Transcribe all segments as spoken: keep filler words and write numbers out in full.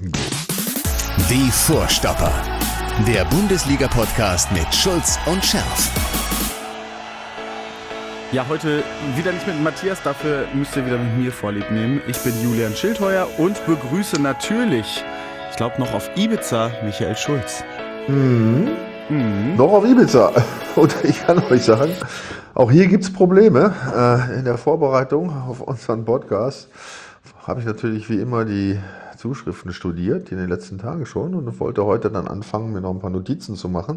Die Vorstopper. Der Bundesliga-Podcast mit Schulz und Scherf. Ja, heute wieder nicht mit Matthias, dafür müsst ihr wieder mit mir Vorlieb nehmen. Ich bin Julian Schildheuer und begrüße natürlich, ich glaube noch auf Ibiza, Michael Schulz. Mhm. Mhm. Noch auf Ibiza. Und ich kann euch sagen, auch hier gibt es Probleme. Äh, in der Vorbereitung auf unseren Podcast habe ich natürlich wie immer die Zuschriften studiert, in den letzten Tagen schon, und wollte heute dann anfangen, mir noch ein paar Notizen zu machen.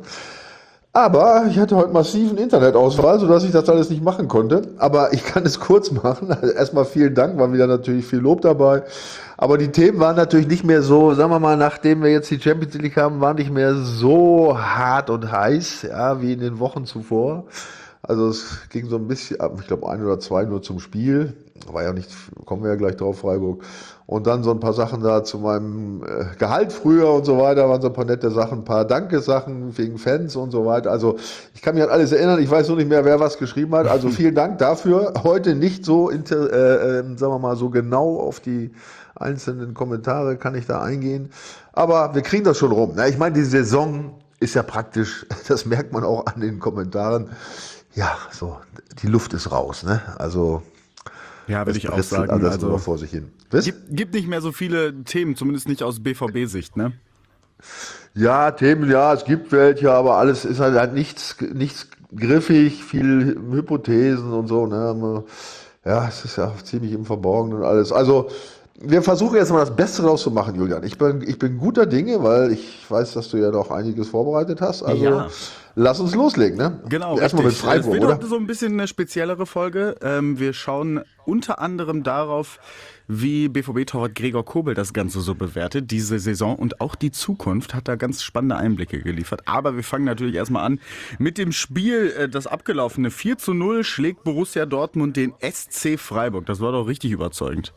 Aber ich hatte heute massiven Internetausfall, sodass ich das alles nicht machen konnte. Aber ich kann es kurz machen. Also erstmal vielen Dank, war wieder natürlich viel Lob dabei. Aber die Themen waren natürlich nicht mehr so, sagen wir mal, nachdem wir jetzt die Champions League haben, waren nicht mehr so hart und heiß, ja, wie in den Wochen zuvor. Also es ging so ein bisschen, ich glaube ein oder zwei nur zum Spiel. War ja nicht, kommen wir ja gleich drauf, Freiburg. Und dann so ein paar Sachen da zu meinem äh, Gehalt früher und so weiter, waren so ein paar nette Sachen, ein paar Dankesachen wegen Fans und so weiter. Also ich kann mich an alles erinnern, ich weiß nur nicht mehr, wer was geschrieben hat. Also vielen Dank dafür. Heute nicht so, inter, äh, äh, sagen wir mal, so genau auf die einzelnen Kommentare kann ich da eingehen. Aber wir kriegen das schon rum. Ne? Ich meine, die Saison ist ja praktisch, das merkt man auch an den Kommentaren. Ja, so, die Luft ist raus, ne? Also, ja, würde ich auch sagen. Alles also nur vor sich hin. Gibt, gibt nicht mehr so viele Themen, zumindest nicht aus B V B-Sicht, ne? Ja, Themen, ja, es gibt welche, aber alles ist halt, halt nichts, nichts griffig, viel Hypothesen und so, ne? Ja, es ist ja ziemlich im Verborgenen und alles. Also, wir versuchen jetzt mal das Beste draus zu machen, Julian. Ich bin, ich bin guter Dinge, weil ich weiß, dass du ja noch einiges vorbereitet hast. Also ja. Lass uns loslegen, ne? Genau, erstmal mit Freiburg, es wird oder? heute so ein bisschen eine speziellere Folge. Ähm, wir schauen unter anderem darauf, wie B V B-Torwart Gregor Kobel das Ganze so bewertet, diese Saison und auch die Zukunft, hat da ganz spannende Einblicke geliefert. Aber wir fangen natürlich erstmal an mit dem Spiel, das abgelaufene vier zu null schlägt Borussia Dortmund den S C Freiburg. Das war doch richtig überzeugend.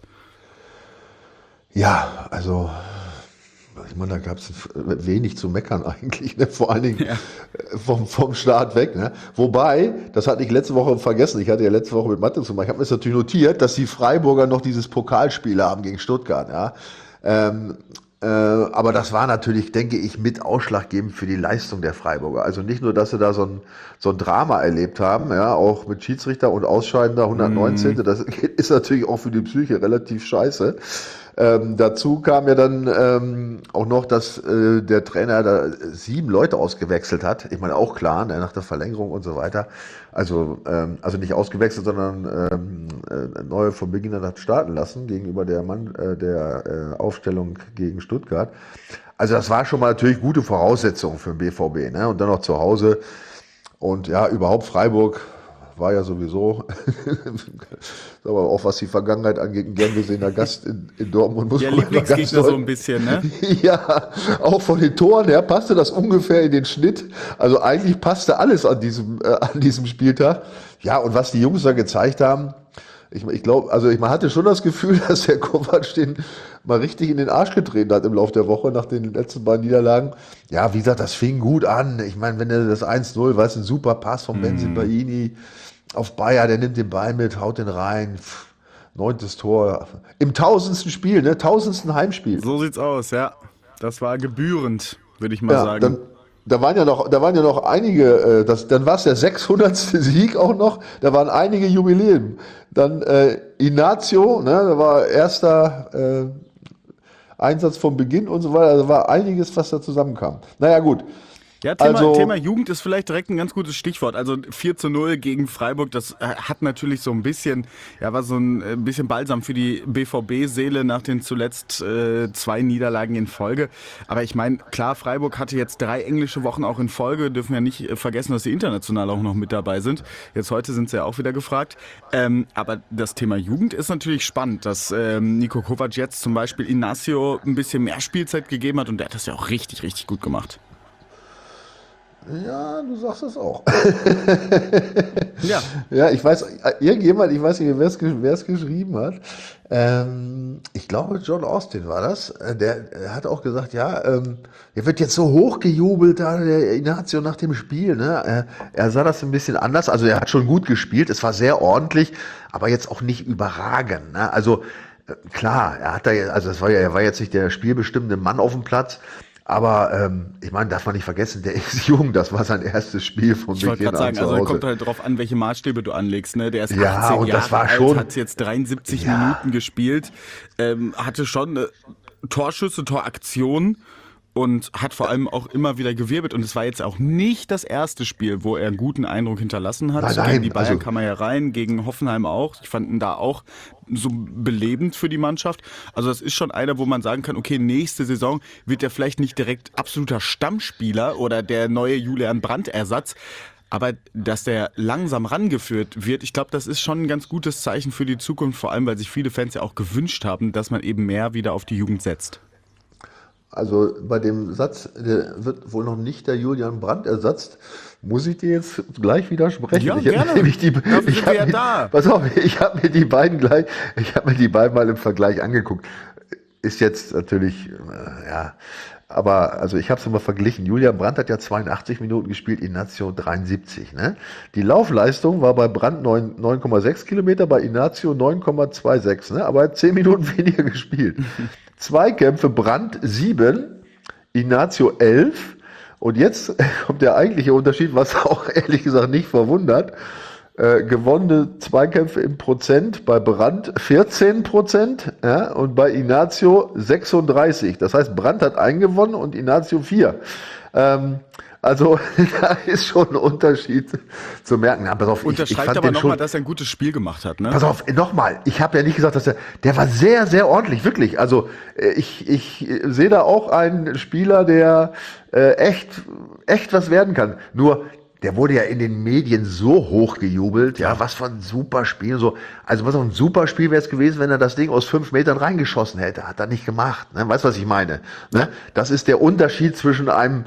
Ja, also ich meine, da gab es wenig zu meckern eigentlich, ne? Vor allen Dingen ja. vom, vom Start weg. Ne? Wobei, das hatte ich letzte Woche vergessen, ich hatte ja letzte Woche mit Mathe zu machen, ich habe mir das natürlich notiert, dass die Freiburger noch dieses Pokalspiel haben gegen Stuttgart. Ja? Ähm, äh, aber das war natürlich, denke ich, mit ausschlaggebend für die Leistung der Freiburger. Also nicht nur, dass sie da so ein, so ein Drama erlebt haben, ja, auch mit Schiedsrichter und Ausscheidender hundertneunzehn. Mm. Das ist natürlich auch für die Psyche relativ scheiße. Ähm, dazu kam ja dann ähm, auch noch, dass äh, der Trainer da sieben Leute ausgewechselt hat. Ich meine, auch klar, ne, nach der Verlängerung und so weiter. Also, ähm, also nicht ausgewechselt, sondern ähm, äh, neue von Beginn an hat starten lassen gegenüber der, Mann, äh, der äh, Aufstellung gegen Stuttgart. Also das war schon mal natürlich gute Voraussetzungen für den B V B. Ne? Und dann noch zu Hause. Und ja, überhaupt Freiburg war ja sowieso, aber auch was die Vergangenheit angeht, ein gern gesehener Gast in, in Dortmund. Muss der Lieblingsgegner so ein bisschen, ne? Ja, auch von den Toren her passte das ungefähr in den Schnitt. Also eigentlich passte alles an diesem, äh, an diesem Spieltag. Ja, und was die Jungs da gezeigt haben, ich, ich glaube, also ich man hatte schon das Gefühl, dass der Kovac den mal richtig in den Arsch getreten hat im Laufe der Woche nach den letzten beiden Niederlagen. Ja, wie gesagt, das fing gut an. Ich meine, wenn er das eins null, weißt du, ein super Pass von Benzibaini auf Bayer, der nimmt den Ball mit, haut den rein. Pff, neuntes Tor. Im tausendsten Spiel, ne? Tausendsten Heimspiel. So sieht's aus, ja. Das war gebührend, würde ich mal ja, sagen. Dann, da waren ja noch, da waren ja noch einige, äh, das, dann war es der sechshundertste Sieg auch noch, da waren einige Jubiläen. Dann äh, Inácio, ne, da war erster äh, Einsatz vom Beginn und so weiter, also war einiges, was da zusammenkam. Naja, gut. Ja, Thema, also, Thema Jugend ist vielleicht direkt ein ganz gutes Stichwort. Also vier zu null gegen Freiburg, das hat natürlich so ein bisschen, ja, war so ein, ein bisschen Balsam für die B V B-Seele nach den zuletzt äh, zwei Niederlagen in Folge. Aber ich meine, klar, Freiburg hatte jetzt drei englische Wochen auch in Folge, dürfen ja nicht vergessen, dass sie international auch noch mit dabei sind. Jetzt heute sind sie ja auch wieder gefragt. Ähm, aber das Thema Jugend ist natürlich spannend, dass ähm, Niko Kovac jetzt zum Beispiel Inácio ein bisschen mehr Spielzeit gegeben hat und der hat das ja auch richtig, richtig gut gemacht. Ja, du sagst es auch. ja. Ja, ich weiß, irgendjemand, ich weiß nicht, wer es, wer es geschrieben hat. Ähm, ich glaube, John Austin war das. Der, der hat auch gesagt, ja, ähm, er wird jetzt so hochgejubelt, da, der Inácio nach dem Spiel. Ne? Er, er sah das ein bisschen anders. Also er hat schon gut gespielt, es war sehr ordentlich, aber jetzt auch nicht überragend. Ne? Also Klar, er hat da, ja- also das war ja, er war jetzt nicht der spielbestimmende Mann auf dem Platz, aber ähm, ich meine, darf man nicht vergessen, der ist jung, das war sein erstes Spiel von Ich wollte Beginn gerade an sagen, zu also Hause. kommt halt drauf an, welche Maßstäbe du anlegst. Ne? Der ist Ja, achtzehn und Jahre das war alt, schon- hat jetzt dreiundsiebzig Ja. Minuten gespielt, ähm, hatte schon äh, Torschüsse, Toraktionen und hat vor allem auch immer wieder gewirbelt. Und es war jetzt auch nicht das erste Spiel, wo er einen guten Eindruck hinterlassen hat. Nein, nein, gegen die Bayern also- kam er ja rein, gegen Hoffenheim auch. Ich fand ihn da auch so belebend für die Mannschaft. Also das ist schon einer, wo man sagen kann, okay, nächste Saison wird er vielleicht nicht direkt absoluter Stammspieler oder der neue Julian Brandt-Ersatz. Aber dass der langsam rangeführt wird, ich glaube, das ist schon ein ganz gutes Zeichen für die Zukunft, vor allem, weil sich viele Fans ja auch gewünscht haben, dass man eben mehr wieder auf die Jugend setzt. Also bei dem Satz, der wird wohl noch nicht der Julian Brandt ersetzt, muss ich dir jetzt gleich widersprechen. Ja, ich hab gerne. nämlich die, Dafür ich sind hab wir ja mir, da. Pass auf, ich habe mir die beiden gleich, ich habe mir die beiden mal im Vergleich angeguckt. Ist jetzt natürlich, äh, ja, aber also ich habe es mal verglichen. Julian Brandt hat ja zweiundachtzig Minuten gespielt, Inácio dreiundsiebzig. Ne? Die Laufleistung war bei Brandt neun Komma sechs Kilometer, bei Inácio neun Komma sechsundzwanzig. Ne? Aber er hat zehn Minuten weniger gespielt. Zweikämpfe Brandt sieben, Inácio elf. Und jetzt kommt der eigentliche Unterschied, was auch ehrlich gesagt nicht verwundert. Äh, gewonnene Zweikämpfe im Prozent bei Brandt vierzehn Prozent, ja, und bei Inácio sechsunddreißig. Das heißt, Brandt hat einen gewonnen und Inácio vier. Ähm, also da ist schon ein Unterschied zu merken. Ja, pass auf, ich, ich Unterschreibt fand aber den nochmal, schon, dass er ein gutes Spiel gemacht hat. Ne? Pass auf, nochmal, ich habe ja nicht gesagt, dass er, der war sehr, sehr ordentlich, wirklich. Also äh, ich, ich äh, sehe da auch einen Spieler, der äh, echt, echt was werden kann. Nur, der wurde ja in den Medien so hoch gejubelt, ja, was für ein super Spiel. So. Also was auch ein super Spiel wäre es gewesen, wenn er das Ding aus fünf Metern reingeschossen hätte. Hat er nicht gemacht. Ne? Weißt du, was ich meine? Ne? Das ist der Unterschied zwischen einem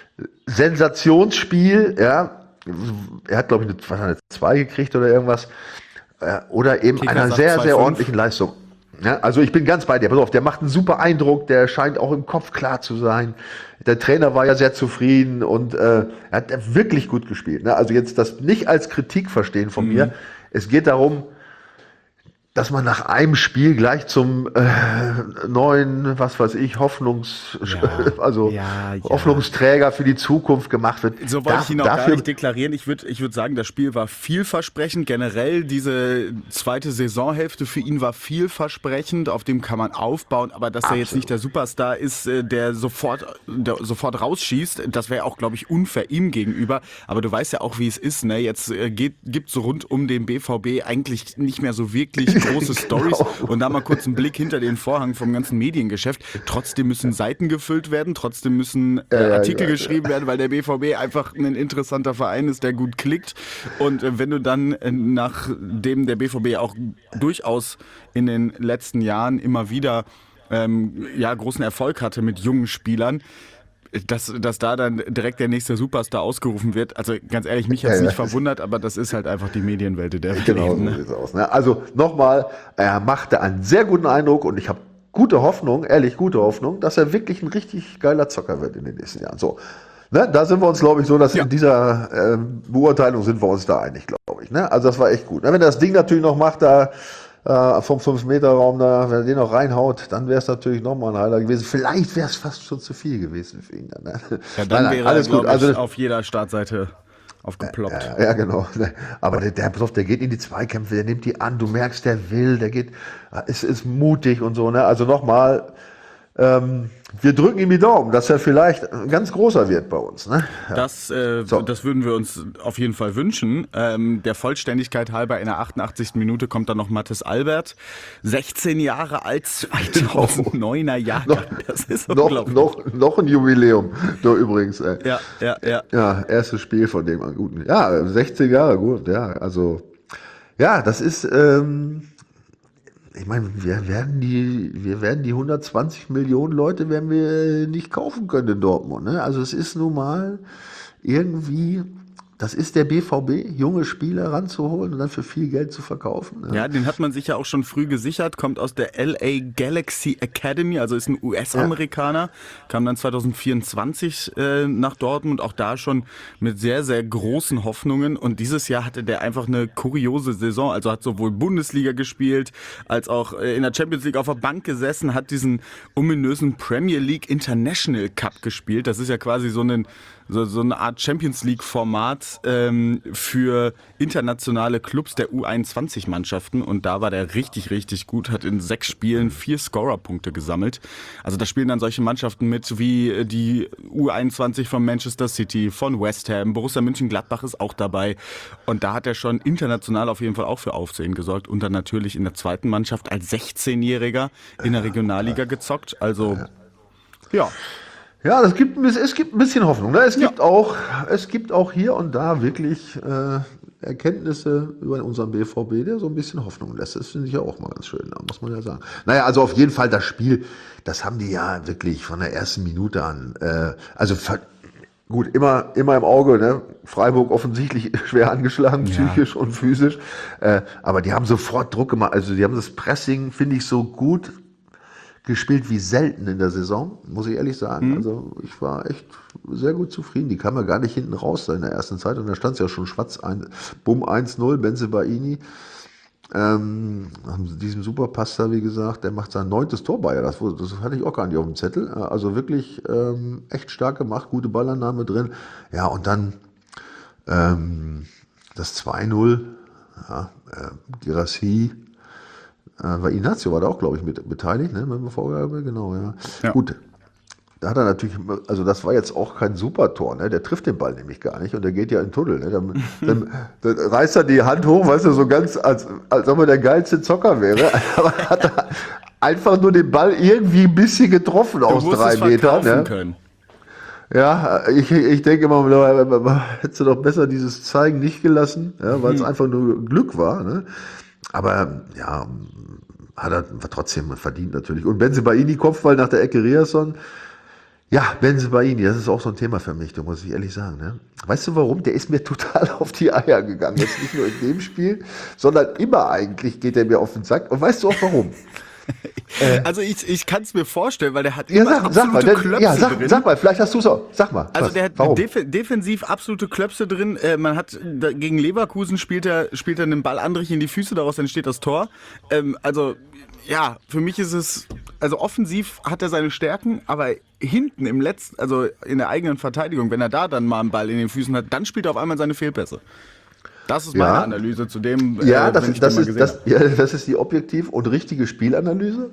Sensationsspiel, ja. Er hat, glaube ich, eine, was, eine zwei gekriegt oder irgendwas. Äh, Oder eben Kicker einer sagt sehr, zwei sehr fünf. ordentlichen Leistung. Ja, also ich bin ganz bei dir. Pass auf, der macht einen super Eindruck, der scheint auch im Kopf klar zu sein. Der Trainer war ja sehr zufrieden und äh, er hat wirklich gut gespielt. Ne? Also jetzt das nicht als Kritik verstehen von Mhm. mir. Es geht darum, dass man nach einem Spiel gleich zum äh, neuen, was weiß ich, Hoffnungs, Ja, also ja, ja. Hoffnungsträger für die Zukunft gemacht wird. So wollte Da- ich ihn auch gar dafür- nicht deklarieren. Ich würde ich würd sagen, das Spiel war vielversprechend. Generell diese zweite Saisonhälfte für ihn war vielversprechend. Auf dem kann man aufbauen. Aber dass er jetzt Absolut. nicht der Superstar ist, äh, der sofort, der sofort rausschießt, das wäre auch, glaube ich, unfair ihm gegenüber. Aber du weißt ja auch, wie es ist. Ne? Jetzt äh, gibt es rund um den B V B eigentlich nicht mehr so wirklich große Stories. Und da mal kurz einen Blick hinter den Vorhang vom ganzen Mediengeschäft. Trotzdem müssen Seiten gefüllt werden. Trotzdem müssen äh, ja, Artikel ja, ja. geschrieben werden, weil der B V B einfach ein interessanter Verein ist, der gut klickt. Und äh, wenn du dann, äh, nachdem der B V B auch durchaus in den letzten Jahren immer wieder ähm, ja, großen Erfolg hatte mit jungen Spielern, dass, dass da dann direkt der nächste Superstar ausgerufen wird. Also ganz ehrlich, mich hat es Ja, ja. nicht verwundert, aber das ist halt einfach die Medienwelt, in der wir Genau, leben. so Ne? sieht's aus. Ne? Also nochmal, er machte einen sehr guten Eindruck und ich habe gute Hoffnung, ehrlich gute Hoffnung, dass er wirklich ein richtig geiler Zocker wird in den nächsten Jahren. So, ne? Da sind wir uns, glaube ich, so, dass Ja. in dieser ähm, Beurteilung sind wir uns da einig, glaube ich. Ne? Also das war echt gut. Ne? Wenn er das Ding natürlich noch macht, da äh, vom fünf Meter Raum da, wenn er den noch reinhaut, dann wäre es natürlich nochmal ein Highlight gewesen. Vielleicht wäre es fast schon zu viel gewesen für ihn. Dann, ne? Ja, dann Nein, nein, wäre alles er, gut. glaube ich, Also, auf jeder Startseite aufgeploppt. ja, ja, genau. Aber der, der, pass auf, der geht in die Zweikämpfe, der nimmt die an, du merkst, der will, der geht, ist, ist mutig und so. Ne? Also nochmal, ähm, wir drücken ihm die Daumen, dass er vielleicht ein ganz großer wird bei uns. Ne? Ja. Das, äh, So. das würden wir uns auf jeden Fall wünschen. Ähm, der Vollständigkeit halber in der achtundachtzigsten Minute kommt dann noch Mathis Albert. sechzehn Jahre alt, zweitausenddeuner Jahrgang. Das ist noch, unglaublich. noch, noch ein Jubiläum, da übrigens. Ey. Ja, ja, ja. Ja, erstes Spiel von dem an guten. Ja, sechzehn Jahre, gut, ja, also, ja, das ist, ähm, ich meine, wir werden die, wir werden die hundertzwanzig Millionen Leute werden wir nicht kaufen können in Dortmund, ne? Also es ist nun mal irgendwie das ist der B V B, junge Spieler ranzuholen und dann für viel Geld zu verkaufen. Ja, ja den hat man sich ja auch schon früh gesichert, kommt aus der L A Galaxy Academy, also ist ein U S-Amerikaner, ja. Kam dann zwanzig vierundzwanzig äh, nach Dortmund, auch da schon mit sehr, sehr großen Hoffnungen und dieses Jahr hatte der einfach eine kuriose Saison, also hat sowohl Bundesliga gespielt, als auch in der Champions League auf der Bank gesessen, hat diesen ominösen Premier League International Cup gespielt, das ist ja quasi so ein So, so eine Art Champions League-Format ähm, für internationale Clubs der U einundzwanzig-Mannschaften und da war der richtig, richtig gut, hat in sechs Spielen vier Scorerpunkte gesammelt. Also da spielen dann solche Mannschaften mit wie die U einundzwanzig von Manchester City, von West Ham, Borussia Mönchengladbach ist auch dabei und da hat er schon international auf jeden Fall auch für Aufsehen gesorgt und dann natürlich in der zweiten Mannschaft als sechzehnjähriger in der Regionalliga gezockt. Also ja. Ja, das gibt ein bisschen, es gibt ein bisschen Hoffnung. Ne? Es gibt ja. auch, es gibt auch hier und da wirklich äh, Erkenntnisse über unseren B V B, der so ein bisschen Hoffnung lässt. Das finde ich ja auch mal ganz schön, muss man ja sagen. Naja, also auf jeden Fall das Spiel, das haben die ja wirklich von der ersten Minute an. Äh, also gut, immer, immer im Auge. Ne? Freiburg offensichtlich schwer angeschlagen, ja. psychisch und physisch. Äh, aber die haben sofort Druck gemacht. Also die haben das Pressing, finde ich, so gut gespielt wie selten in der Saison, muss ich ehrlich sagen. Mhm. Also ich war echt sehr gut zufrieden. Die kam ja gar nicht hinten raus in der ersten Zeit und da stand es ja schon schwarz, ein, bumm, eins null, Bensebaini. Ähm, diesem Superpass da, wie gesagt, der macht sein neuntes Tor bei. Das, das hatte ich auch gar nicht auf dem Zettel. Also wirklich ähm, echt stark gemacht, gute Ballannahme drin. Ja, und dann ähm, das zwei null, ja, äh, Girassi, Weil Inácio war da auch, glaube ich, mit beteiligt, ne? Mit der Vorgabe, genau, ja. ja. Gut, da hat er natürlich, also das war jetzt auch kein Supertor, ne? Der trifft den Ball nämlich gar nicht und der geht ja in den Tunnel, ne? Dann, dann, dann reißt er die Hand hoch, weißt du, so ganz, als, als ob er der geilste Zocker wäre, aber hat er einfach nur den Ball irgendwie ein bisschen getroffen du aus drei Metern. Ne? Können. Ja, ich, ich denke immer, hättest du doch besser dieses Zeigen nicht gelassen, ja, weil es mhm. einfach nur Glück war, ne? Aber ja, hat er trotzdem verdient natürlich. Und Bensebaini, Kopfball nach der Ecke Riasson. Ja, Bensebaini, das ist auch so ein Thema für mich, da muss ich ehrlich sagen. Ne? Weißt du warum? Der ist mir total auf die Eier gegangen. Jetzt nicht nur in dem Spiel, sondern immer eigentlich geht er mir auf den Sack. Und weißt du auch warum? Also ich, ich kann es mir vorstellen, weil der hat ja, immer sag, absolute sag mal, der, Klöpse ja, sag, drin. Sag mal, vielleicht hast du es auch. Sag mal. Also was, der hat warum? def- defensiv absolute Klöpse drin. Äh, man hat da, gegen Leverkusen spielt er spielt er einen Ball Andrich in die Füße, daraus entsteht das Tor. Ähm, also ja, für mich ist es, also offensiv hat er seine Stärken, aber hinten im letzten, also in der eigenen Verteidigung, wenn er da dann mal einen Ball in den Füßen hat, dann spielt er auf einmal seine Fehlpässe. Das ist meine ja. Analyse zu dem, ja, äh, das, wenn ich das, den mal ist, gesehen das, habe. ja, das ist die objektiv und richtige Spielanalyse.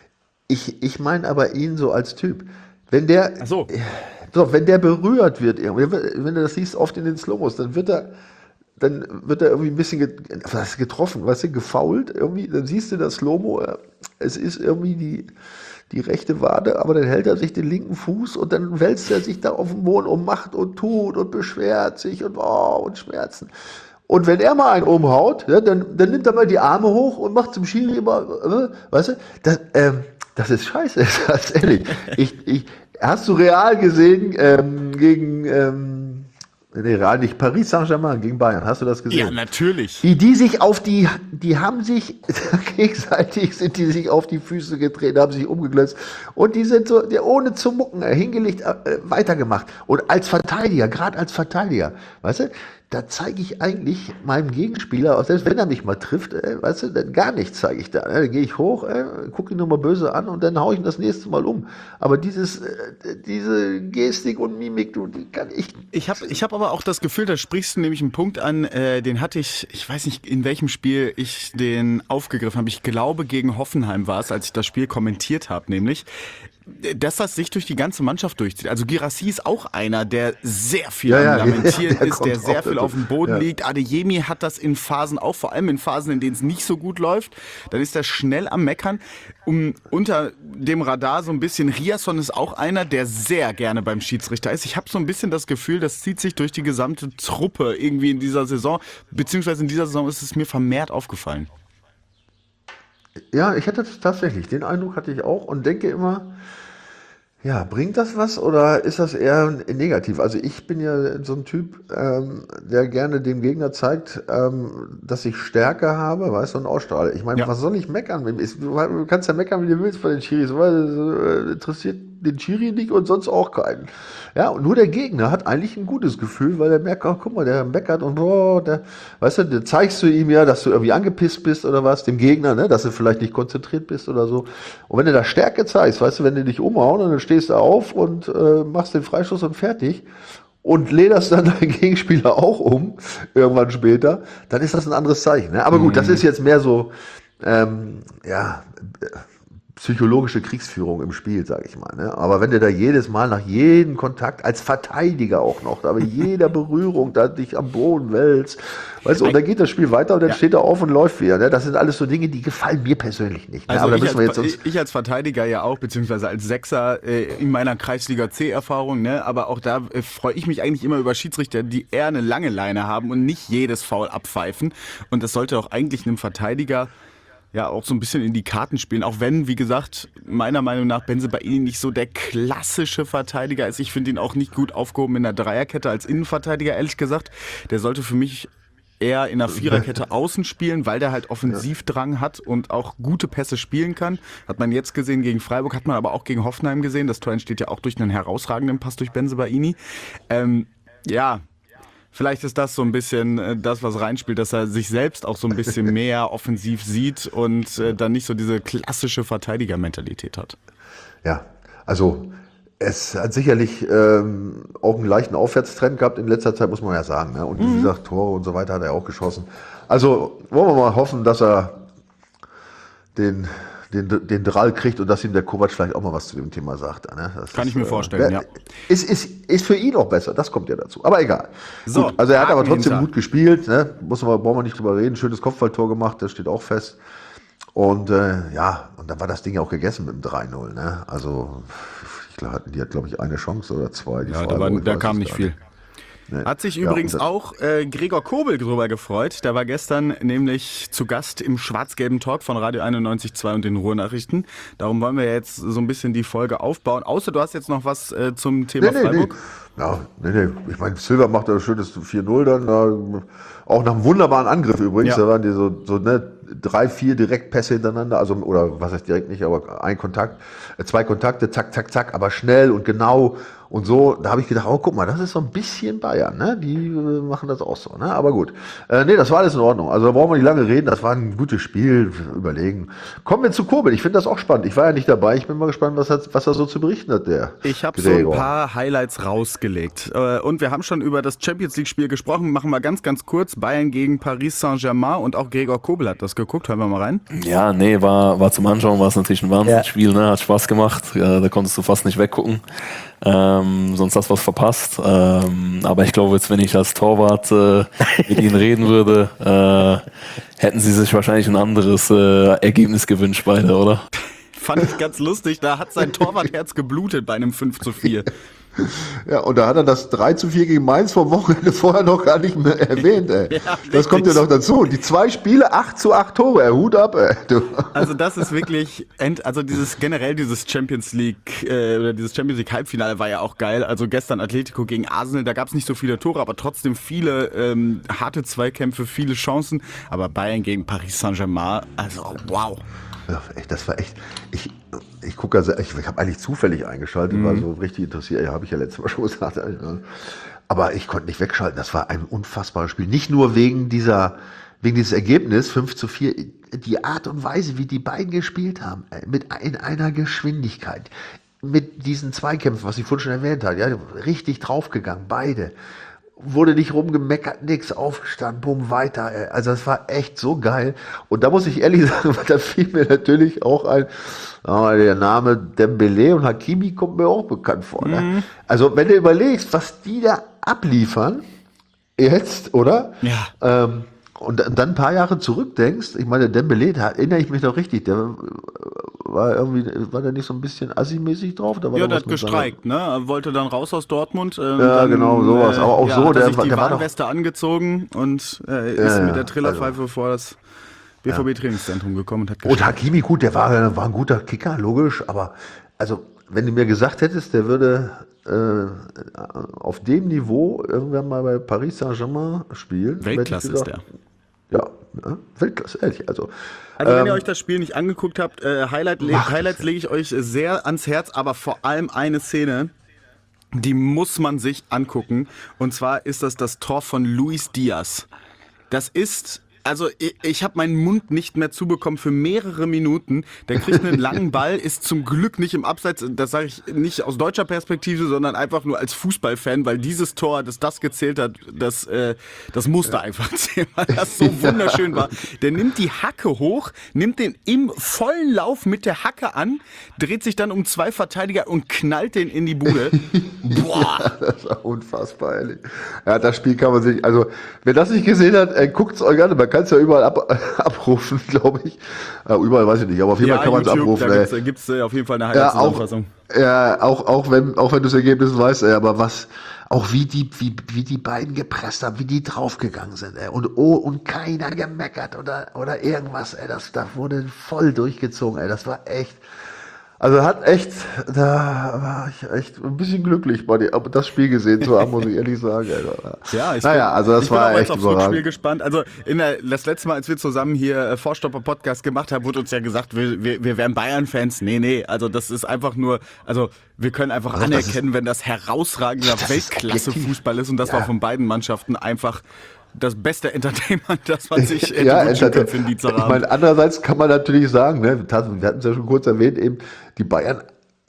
Ich, ich meine aber ihn so als Typ. Wenn der, Ach so. so, wenn der berührt wird, wenn du das siehst oft in den Slowmos, dann wird er, dann wird er irgendwie ein bisschen get, was getroffen, weißt du, gefoult irgendwie. Dann siehst du das Slowmo, es ist irgendwie die, die rechte Wade, aber dann hält er sich den linken Fuß und dann wälzt er sich da auf den Boden und macht und tut und beschwert sich und oh, und Schmerzen. Und wenn er mal einen umhaut, ja, dann, dann nimmt er mal die Arme hoch und macht zum Schiri immer, äh, weißt du, das, ähm, das ist scheiße, ganz ehrlich. Ich, ich, hast du Real gesehen ähm, gegen, ähm, nee, Real nicht, Paris Saint-Germain gegen Bayern, hast du das gesehen? Ja, natürlich. Wie die sich auf die, die haben sich, gegenseitig sind die sich auf die Füße getreten, haben sich umgeklötzt und die sind so, der ohne zu mucken, äh, hingelegt, äh, weitergemacht. Und als Verteidiger, gerade als Verteidiger, weißt du, da zeige ich eigentlich meinem Gegenspieler, selbst wenn er mich mal trifft, äh, weißt du, dann gar nichts zeige ich da. Äh, dann gehe ich hoch, äh, gucke ihn nochmal böse an und dann haue ich ihn das nächste Mal um. Aber dieses, äh, diese Gestik und Mimik, du, die kann ich. Ich habe ich hab aber auch das Gefühl, da sprichst du nämlich einen Punkt an, äh, den hatte ich, ich weiß nicht, in welchem Spiel ich den aufgegriffen habe. Ich glaube, gegen Hoffenheim war es, als ich das Spiel kommentiert habe, nämlich, dass das sich durch die ganze Mannschaft durchzieht. Also Girassi ist auch einer, der sehr viel ja, am ja, Lamentieren der ist, der sehr viel dazu. auf dem Boden ja. liegt. Adeyemi hat das in Phasen auch, vor allem in Phasen, in denen es nicht so gut läuft. Dann ist er schnell am Meckern. Um, unter dem Radar so ein bisschen, Riasson ist auch einer, der sehr gerne beim Schiedsrichter ist. Ich habe so ein bisschen das Gefühl, das zieht sich durch die gesamte Truppe irgendwie in dieser Saison, beziehungsweise in dieser Saison ist es mir vermehrt aufgefallen. Ja, ich hatte tatsächlich, den Eindruck hatte ich auch und denke immer, Ja, bringt das was oder ist das eher negativ? Also ich bin ja so ein Typ, ähm, der gerne dem Gegner zeigt, ähm, dass ich Stärke habe, weißt du, und ausstrahle. Ich meine, Ja. was soll ich meckern? Du kannst ja meckern, wie du willst bei den Schiris, weil das äh, interessiert den Schiri nicht und sonst auch keinen. Ja, und nur der Gegner hat eigentlich ein gutes Gefühl, weil er merkt, oh, guck mal, der meckert und boah, der, weißt du, da zeigst du ihm ja, dass du irgendwie angepisst bist oder was, dem Gegner, ne, dass du vielleicht nicht konzentriert bist oder so. Und wenn du da Stärke zeigst, weißt du, wenn du dich umhauen und dann stehst du auf und äh, machst den Freistoß und fertig und lederst dann deinen Gegenspieler auch um, irgendwann später, dann ist das ein anderes Zeichen. Ne? Aber gut, das ist jetzt mehr so, ähm, ja, psychologische Kriegsführung im Spiel, sage ich mal. Ne? Aber wenn du da jedes Mal nach jedem Kontakt, als Verteidiger auch noch, aber jeder Berührung da dich am Boden wälzt, weißt du, und dann geht das Spiel weiter und dann ja. steht er auf und läuft wieder. Ne? Das sind alles so Dinge, die gefallen mir persönlich nicht. Ne? Also aber da ich, müssen wir als, jetzt uns ich als Verteidiger ja auch, beziehungsweise als Sechser äh, in meiner Kreisliga C-Erfahrung, ne? Aber auch da äh, freue ich mich eigentlich immer über Schiedsrichter, die eher eine lange Leine haben und nicht jedes Foul abpfeifen. Und das sollte auch eigentlich einem Verteidiger ja auch so ein bisschen in die Karten spielen, auch wenn, wie gesagt, meiner Meinung nach Bensebaini nicht so der klassische Verteidiger ist. Ich finde ihn auch nicht gut aufgehoben in der Dreierkette als Innenverteidiger, ehrlich gesagt. Der sollte für mich eher in der Viererkette außen spielen, weil der halt Offensivdrang hat und auch gute Pässe spielen kann. Hat man jetzt gesehen gegen Freiburg, hat man aber auch gegen Hoffenheim gesehen. Das Tor entsteht ja auch durch einen herausragenden Pass durch Bensebaini. Ähm, ja, vielleicht ist das so ein bisschen äh, das, was reinspielt, dass er sich selbst auch so ein bisschen mehr offensiv sieht und äh, dann nicht so diese klassische Verteidigermentalität hat. Ja, also es hat sicherlich ähm, auch einen leichten Aufwärtstrend gehabt in letzter Zeit, muss man ja sagen. Ne? Und wie Mhm. gesagt, Tore und so weiter hat er auch geschossen. Also wollen wir mal hoffen, dass er den, den, den Drall kriegt und dass ihm der Kovac vielleicht auch mal was zu dem Thema sagt. Ne? Das Kann ist, ich mir äh, vorstellen, wär, ja. Ist, ist, ist für ihn auch besser, das kommt ja dazu. Aber egal. So, gut, also er hat aber Haken trotzdem hinter. gut gespielt. Ne? Muss man, brauchen wir nicht drüber reden. Schönes Kopfballtor gemacht, das steht auch fest. Und äh, ja, und dann war das Ding ja auch gegessen mit dem drei null. Ne? Also ich glaub, die hat, glaube ich, eine Chance oder zwei. Die Ja, da, Freiburg, war, ich da weiß kam es nicht gar viel. Nee. Hat sich Ja, übrigens und das- auch äh, Gregor Kobel drüber gefreut. Der war gestern nämlich zu Gast im schwarz-gelben Talk von Radio einundneunzig Komma zwei und den Ruhrnachrichten. Darum wollen wir jetzt so ein bisschen die Folge aufbauen. Außer du hast jetzt noch was äh, zum Thema Nee, nee, nee. Freiburg. Ja, nee, nee. Ich meine, Silva macht ein schönes vier null dann. Äh, auch nach einem wunderbaren Angriff übrigens. Ja. Da waren die so, so ne, drei, vier Direktpässe hintereinander. Also, oder was heißt direkt nicht, aber ein Kontakt, äh, zwei Kontakte, zack, zack, zack, aber schnell und genau. Und so, da habe ich gedacht, oh, guck mal, das ist so ein bisschen Bayern, ne? Die äh, machen das auch so, ne? Aber gut. Äh, nee, das war alles in Ordnung. Also da brauchen wir nicht lange reden, das war ein gutes Spiel, überlegen. Kommen wir zu Kobel, ich finde das auch spannend. Ich war ja nicht dabei, ich bin mal gespannt, was, hat, was er so zu berichten hat, der Ich habe so ein Gregor. paar Highlights rausgelegt. Äh, Und wir haben schon über das Champions-League-Spiel gesprochen. Machen wir ganz, ganz kurz. Bayern gegen Paris Saint-Germain und auch Gregor Kobel hat das geguckt. Hören wir mal rein. Ja, nee, war, war zum Anschauen, war es natürlich ein Wahnsinnsspiel, ne? Hat Spaß gemacht, ja, da konntest du fast nicht weggucken, ähm, sonst hast du was verpasst. Ähm, aber ich glaube jetzt, wenn ich als Torwart äh, mit ihnen reden würde, äh, hätten sie sich wahrscheinlich ein anderes äh, Ergebnis gewünscht beide, oder? Fand ich ganz lustig. Da hat sein Torwartherz geblutet bei einem fünf zu vier. Ja, und da hat er das drei zu vier gegen Mainz vom Wochenende vorher noch gar nicht mehr erwähnt, ey. Ja, das richtig. kommt ja noch dazu. Die zwei Spiele, acht zu acht Tore, ey. Hut ab, ey. Du. Also das ist wirklich, end, also dieses generell dieses Champions League äh, oder dieses Champions League Halbfinale war ja auch geil. Also gestern Atletico gegen Arsenal, da gab es nicht so viele Tore, aber trotzdem viele ähm, harte Zweikämpfe, viele Chancen. Aber Bayern gegen Paris Saint-Germain, also wow. Ja, echt, das war echt. Ich, ich gucke also, ich, ich habe eigentlich zufällig eingeschaltet, mhm. war so richtig interessiert. Ja, habe ich ja letztes Mal schon gesagt. Aber ich konnte nicht wegschalten. Das war ein unfassbares Spiel. Nicht nur wegen dieser, wegen dieses Ergebnis fünf zu vier, die Art und Weise, wie die beiden gespielt haben, mit in einer Geschwindigkeit, mit diesen Zweikämpfen, was ich vorhin schon erwähnt habe, ja, richtig draufgegangen, beide. Wurde nicht rumgemeckert, nix, aufgestanden, bumm, weiter. Ey. Also das war echt so geil. Und da muss ich ehrlich sagen, da fiel mir natürlich auch ein, oh, der Name Dembélé und Hakimi kommt mir auch bekannt vor. Ne? Mhm. Also wenn du überlegst, was die da abliefern, jetzt, oder? Ja. Ähm, und dann ein paar Jahre zurückdenkst, ich meine, Dembélé, da erinnere ich mich noch richtig, der war irgendwie, war der nicht so ein bisschen assi-mäßig drauf? Da war Ja, da der was hat mit gestreikt, ne? Er wollte dann raus aus Dortmund. Äh, Ja, dann, genau, sowas. Aber auch ja, so, hat er der sich war- die der war doch- Warnweste angezogen und äh, ist Ja, mit der ja, Trillerpfeife vor das B V B-Trainingszentrum gekommen und hat Und Hakimi, gut, der war, war ein guter Kicker, logisch, aber also wenn du mir gesagt hättest, der würde äh, auf dem Niveau irgendwann mal bei Paris Saint-Germain spielen. Weltklasse ist der. Ja, ja, Weltklasse, ehrlich. Also, also wenn ähm, ihr euch das Spiel nicht angeguckt habt, äh, Highlight, le- Highlights lege ich euch sehr ans Herz, aber vor allem eine Szene, die muss man sich angucken. Und zwar ist das das Tor von Luis Diaz. Das ist... Also ich, ich habe meinen Mund nicht mehr zubekommen für mehrere Minuten. Der kriegt einen langen Ball, ist zum Glück nicht im Abseits. Das sage ich nicht aus deutscher Perspektive, sondern einfach nur als Fußballfan, weil dieses Tor, das das gezählt hat, das, äh, das musste einfach zählen, weil das so wunderschön war. Der nimmt die Hacke hoch, nimmt den im vollen Lauf mit der Hacke an, dreht sich dann um zwei Verteidiger und knallt den in die Bude. Boah. Das war unfassbar, ehrlich. Ja, das Spiel kann man sich, also wer das nicht gesehen hat, äh, guckt es euch an. Man kann es ja überall ab, abrufen, glaube ich. Äh, überall weiß ich nicht, aber auf jeden Ja, Fall kann man es abrufen. Da gibt es äh, auf jeden Fall eine Highlight-Zusammenfassung. Ja, auch, ja, auch, auch wenn, auch wenn du das Ergebnis weißt, ey, aber was, auch wie die, wie, wie die beiden gepresst haben, wie die draufgegangen sind, ey. Und, oh, und keiner gemeckert oder, oder irgendwas, ey. Das, da wurde voll durchgezogen, ey. Das war echt, also hat echt, da war ich echt ein bisschen glücklich bei dir, aber das Spiel gesehen zu haben, muss ich ehrlich sagen. Alter. Ja, ich naja, bin, also das ich war bin auch echt jetzt aufs überragend. Rückspiel gespannt. Also in der, das letzte Mal, als wir zusammen hier äh, Vorstopper-Podcast gemacht haben, wurde uns ja gesagt, wir, wir, wir wären Bayern-Fans. Nee, nee, also das ist einfach nur, also wir können einfach also anerkennen, ist, wenn das herausragender Weltklasse-Fußball ist und das ja. war von beiden Mannschaften einfach das beste Entertainment, das man sich hätte ja, wünschen können für den Dienstagabend. Ich meine, andererseits kann man natürlich sagen, ne, wir hatten es ja schon kurz erwähnt, eben die Bayern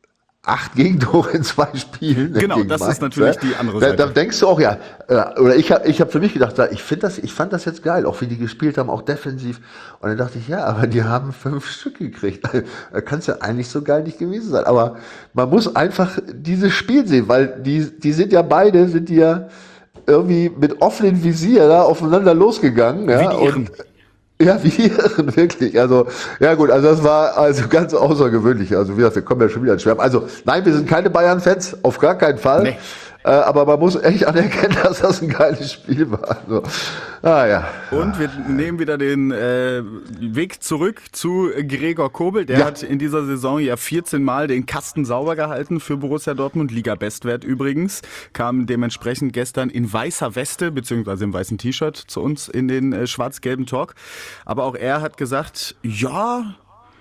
acht Gegentore in zwei Spielen. Genau, das Mainz, ist natürlich die andere Seite. Da, da denkst du auch, ja, oder ich habe ich hab für mich gedacht, ich finde das, ich fand das jetzt geil, auch wie die gespielt haben, auch defensiv. Und dann dachte ich, ja, aber die haben fünf Stück gekriegt. Da kann es ja eigentlich so geil nicht gewesen sein. Aber man muss einfach dieses Spiel sehen, weil die, die sind ja beide, sind die ja irgendwie mit offenem Visier da aufeinander losgegangen. Ja, wie die Irren. Und ja, wie die Irren, wirklich. Also, ja gut, also das war also ganz außergewöhnlich. Also wie gesagt, wir kommen ja schon wieder ins Schwärmen. Also, nein, wir sind keine Bayern-Fans, auf gar keinen Fall. Nee. Äh, aber man muss echt anerkennen, dass das ein geiles Spiel war. Also, ah, ja. Und wir nehmen wieder den äh, Weg zurück zu Gregor Kobel. Der ja. hat in dieser Saison ja vierzehn Mal den Kasten sauber gehalten für Borussia Dortmund. Liga-Bestwert übrigens. Kam dementsprechend gestern in weißer Weste, beziehungsweise im weißen T-Shirt zu uns in den äh, schwarz-gelben Talk. Aber auch er hat gesagt, ja,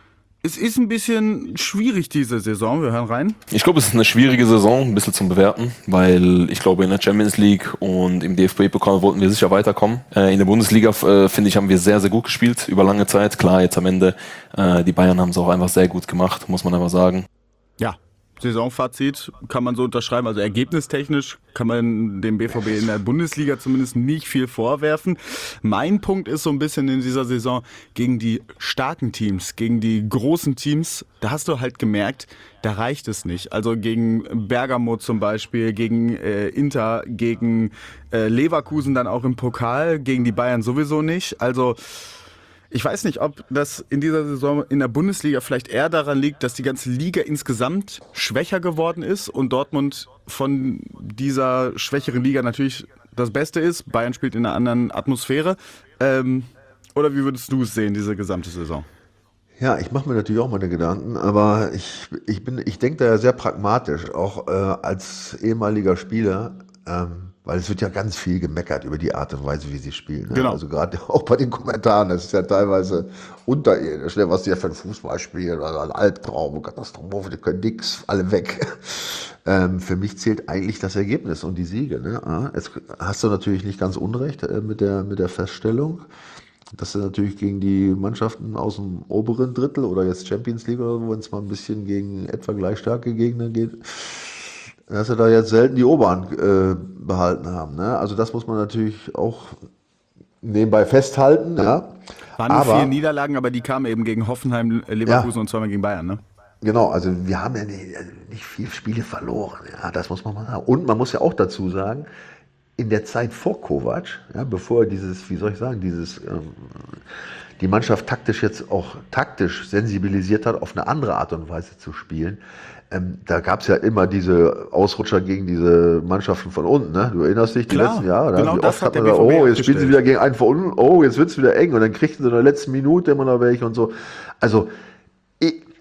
es ist ein bisschen schwierig diese Saison. Wir hören rein. Ich glaube, es ist eine schwierige Saison, ein bisschen zum Bewerten, weil ich glaube, in der Champions League und im D F B-Pokal wollten wir sicher weiterkommen. Äh, in der Bundesliga, äh, finde ich, haben wir sehr, sehr gut gespielt über lange Zeit. Klar, jetzt am Ende, äh, die Bayern haben es auch einfach sehr gut gemacht, muss man einfach sagen. Ja. Saisonfazit kann man so unterschreiben, also ergebnistechnisch kann man dem B V B in der Bundesliga zumindest nicht viel vorwerfen. Mein Punkt ist so ein bisschen in dieser Saison gegen die starken Teams, gegen die großen Teams, da hast du halt gemerkt, da reicht es nicht. Also gegen Bergamo zum Beispiel, gegen äh, Inter, gegen äh, Leverkusen dann auch im Pokal, gegen die Bayern sowieso nicht. Also ich weiß nicht, ob das in dieser Saison in der Bundesliga vielleicht eher daran liegt, dass die ganze Liga insgesamt schwächer geworden ist und Dortmund von dieser schwächeren Liga natürlich das Beste ist. Bayern spielt in einer anderen Atmosphäre. Ähm, oder wie würdest du es sehen, diese gesamte Saison? Ja, ich mache mir natürlich auch meine Gedanken, aber ich, ich, bin, ich denke da ja sehr pragmatisch, auch äh, als ehemaliger Spieler. Ähm, Weil es wird ja ganz viel gemeckert über die Art und Weise, wie sie spielen. Ne? Genau. Also gerade auch bei den Kommentaren, das ist ja teilweise unterirdisch, was die ja für ein Fußball spielen, also ein Albtraum, Katastrophe, die können nix, alle weg. Ähm, für mich zählt eigentlich das Ergebnis und die Siege. Ne? Ja, jetzt hast du natürlich nicht ganz unrecht äh, mit der, mit der Feststellung, dass du natürlich gegen die Mannschaften aus dem oberen Drittel oder jetzt Champions League oder wo es mal ein bisschen gegen etwa gleich starke Gegner geht, dass sie da jetzt selten die Oberhand äh, behalten haben. Ne? Also das muss man natürlich auch nebenbei festhalten. Ja. Waren nur aber, vier Niederlagen, aber die kamen eben gegen Hoffenheim, Leverkusen ja. und zweimal gegen Bayern. Ne? Genau, also wir haben ja nicht, nicht viele Spiele verloren. Ja, das muss man mal sagen. Und man muss ja auch dazu sagen, in der Zeit vor Kovac, ja, bevor dieses, wie soll ich sagen, dieses ähm, die Mannschaft taktisch jetzt auch taktisch sensibilisiert hat, auf eine andere Art und Weise zu spielen, Ähm, da gab es ja immer diese Ausrutscher gegen diese Mannschaften von unten, ne? Du erinnerst dich, die Klar, letzten Jahre, genau wie das oft hat hat man der da, B V B oh, jetzt spielen sie wieder gegen einen von unten, oh, jetzt wird es wieder eng und dann kriegten sie in der letzten Minute immer noch welche und so. Also, ich,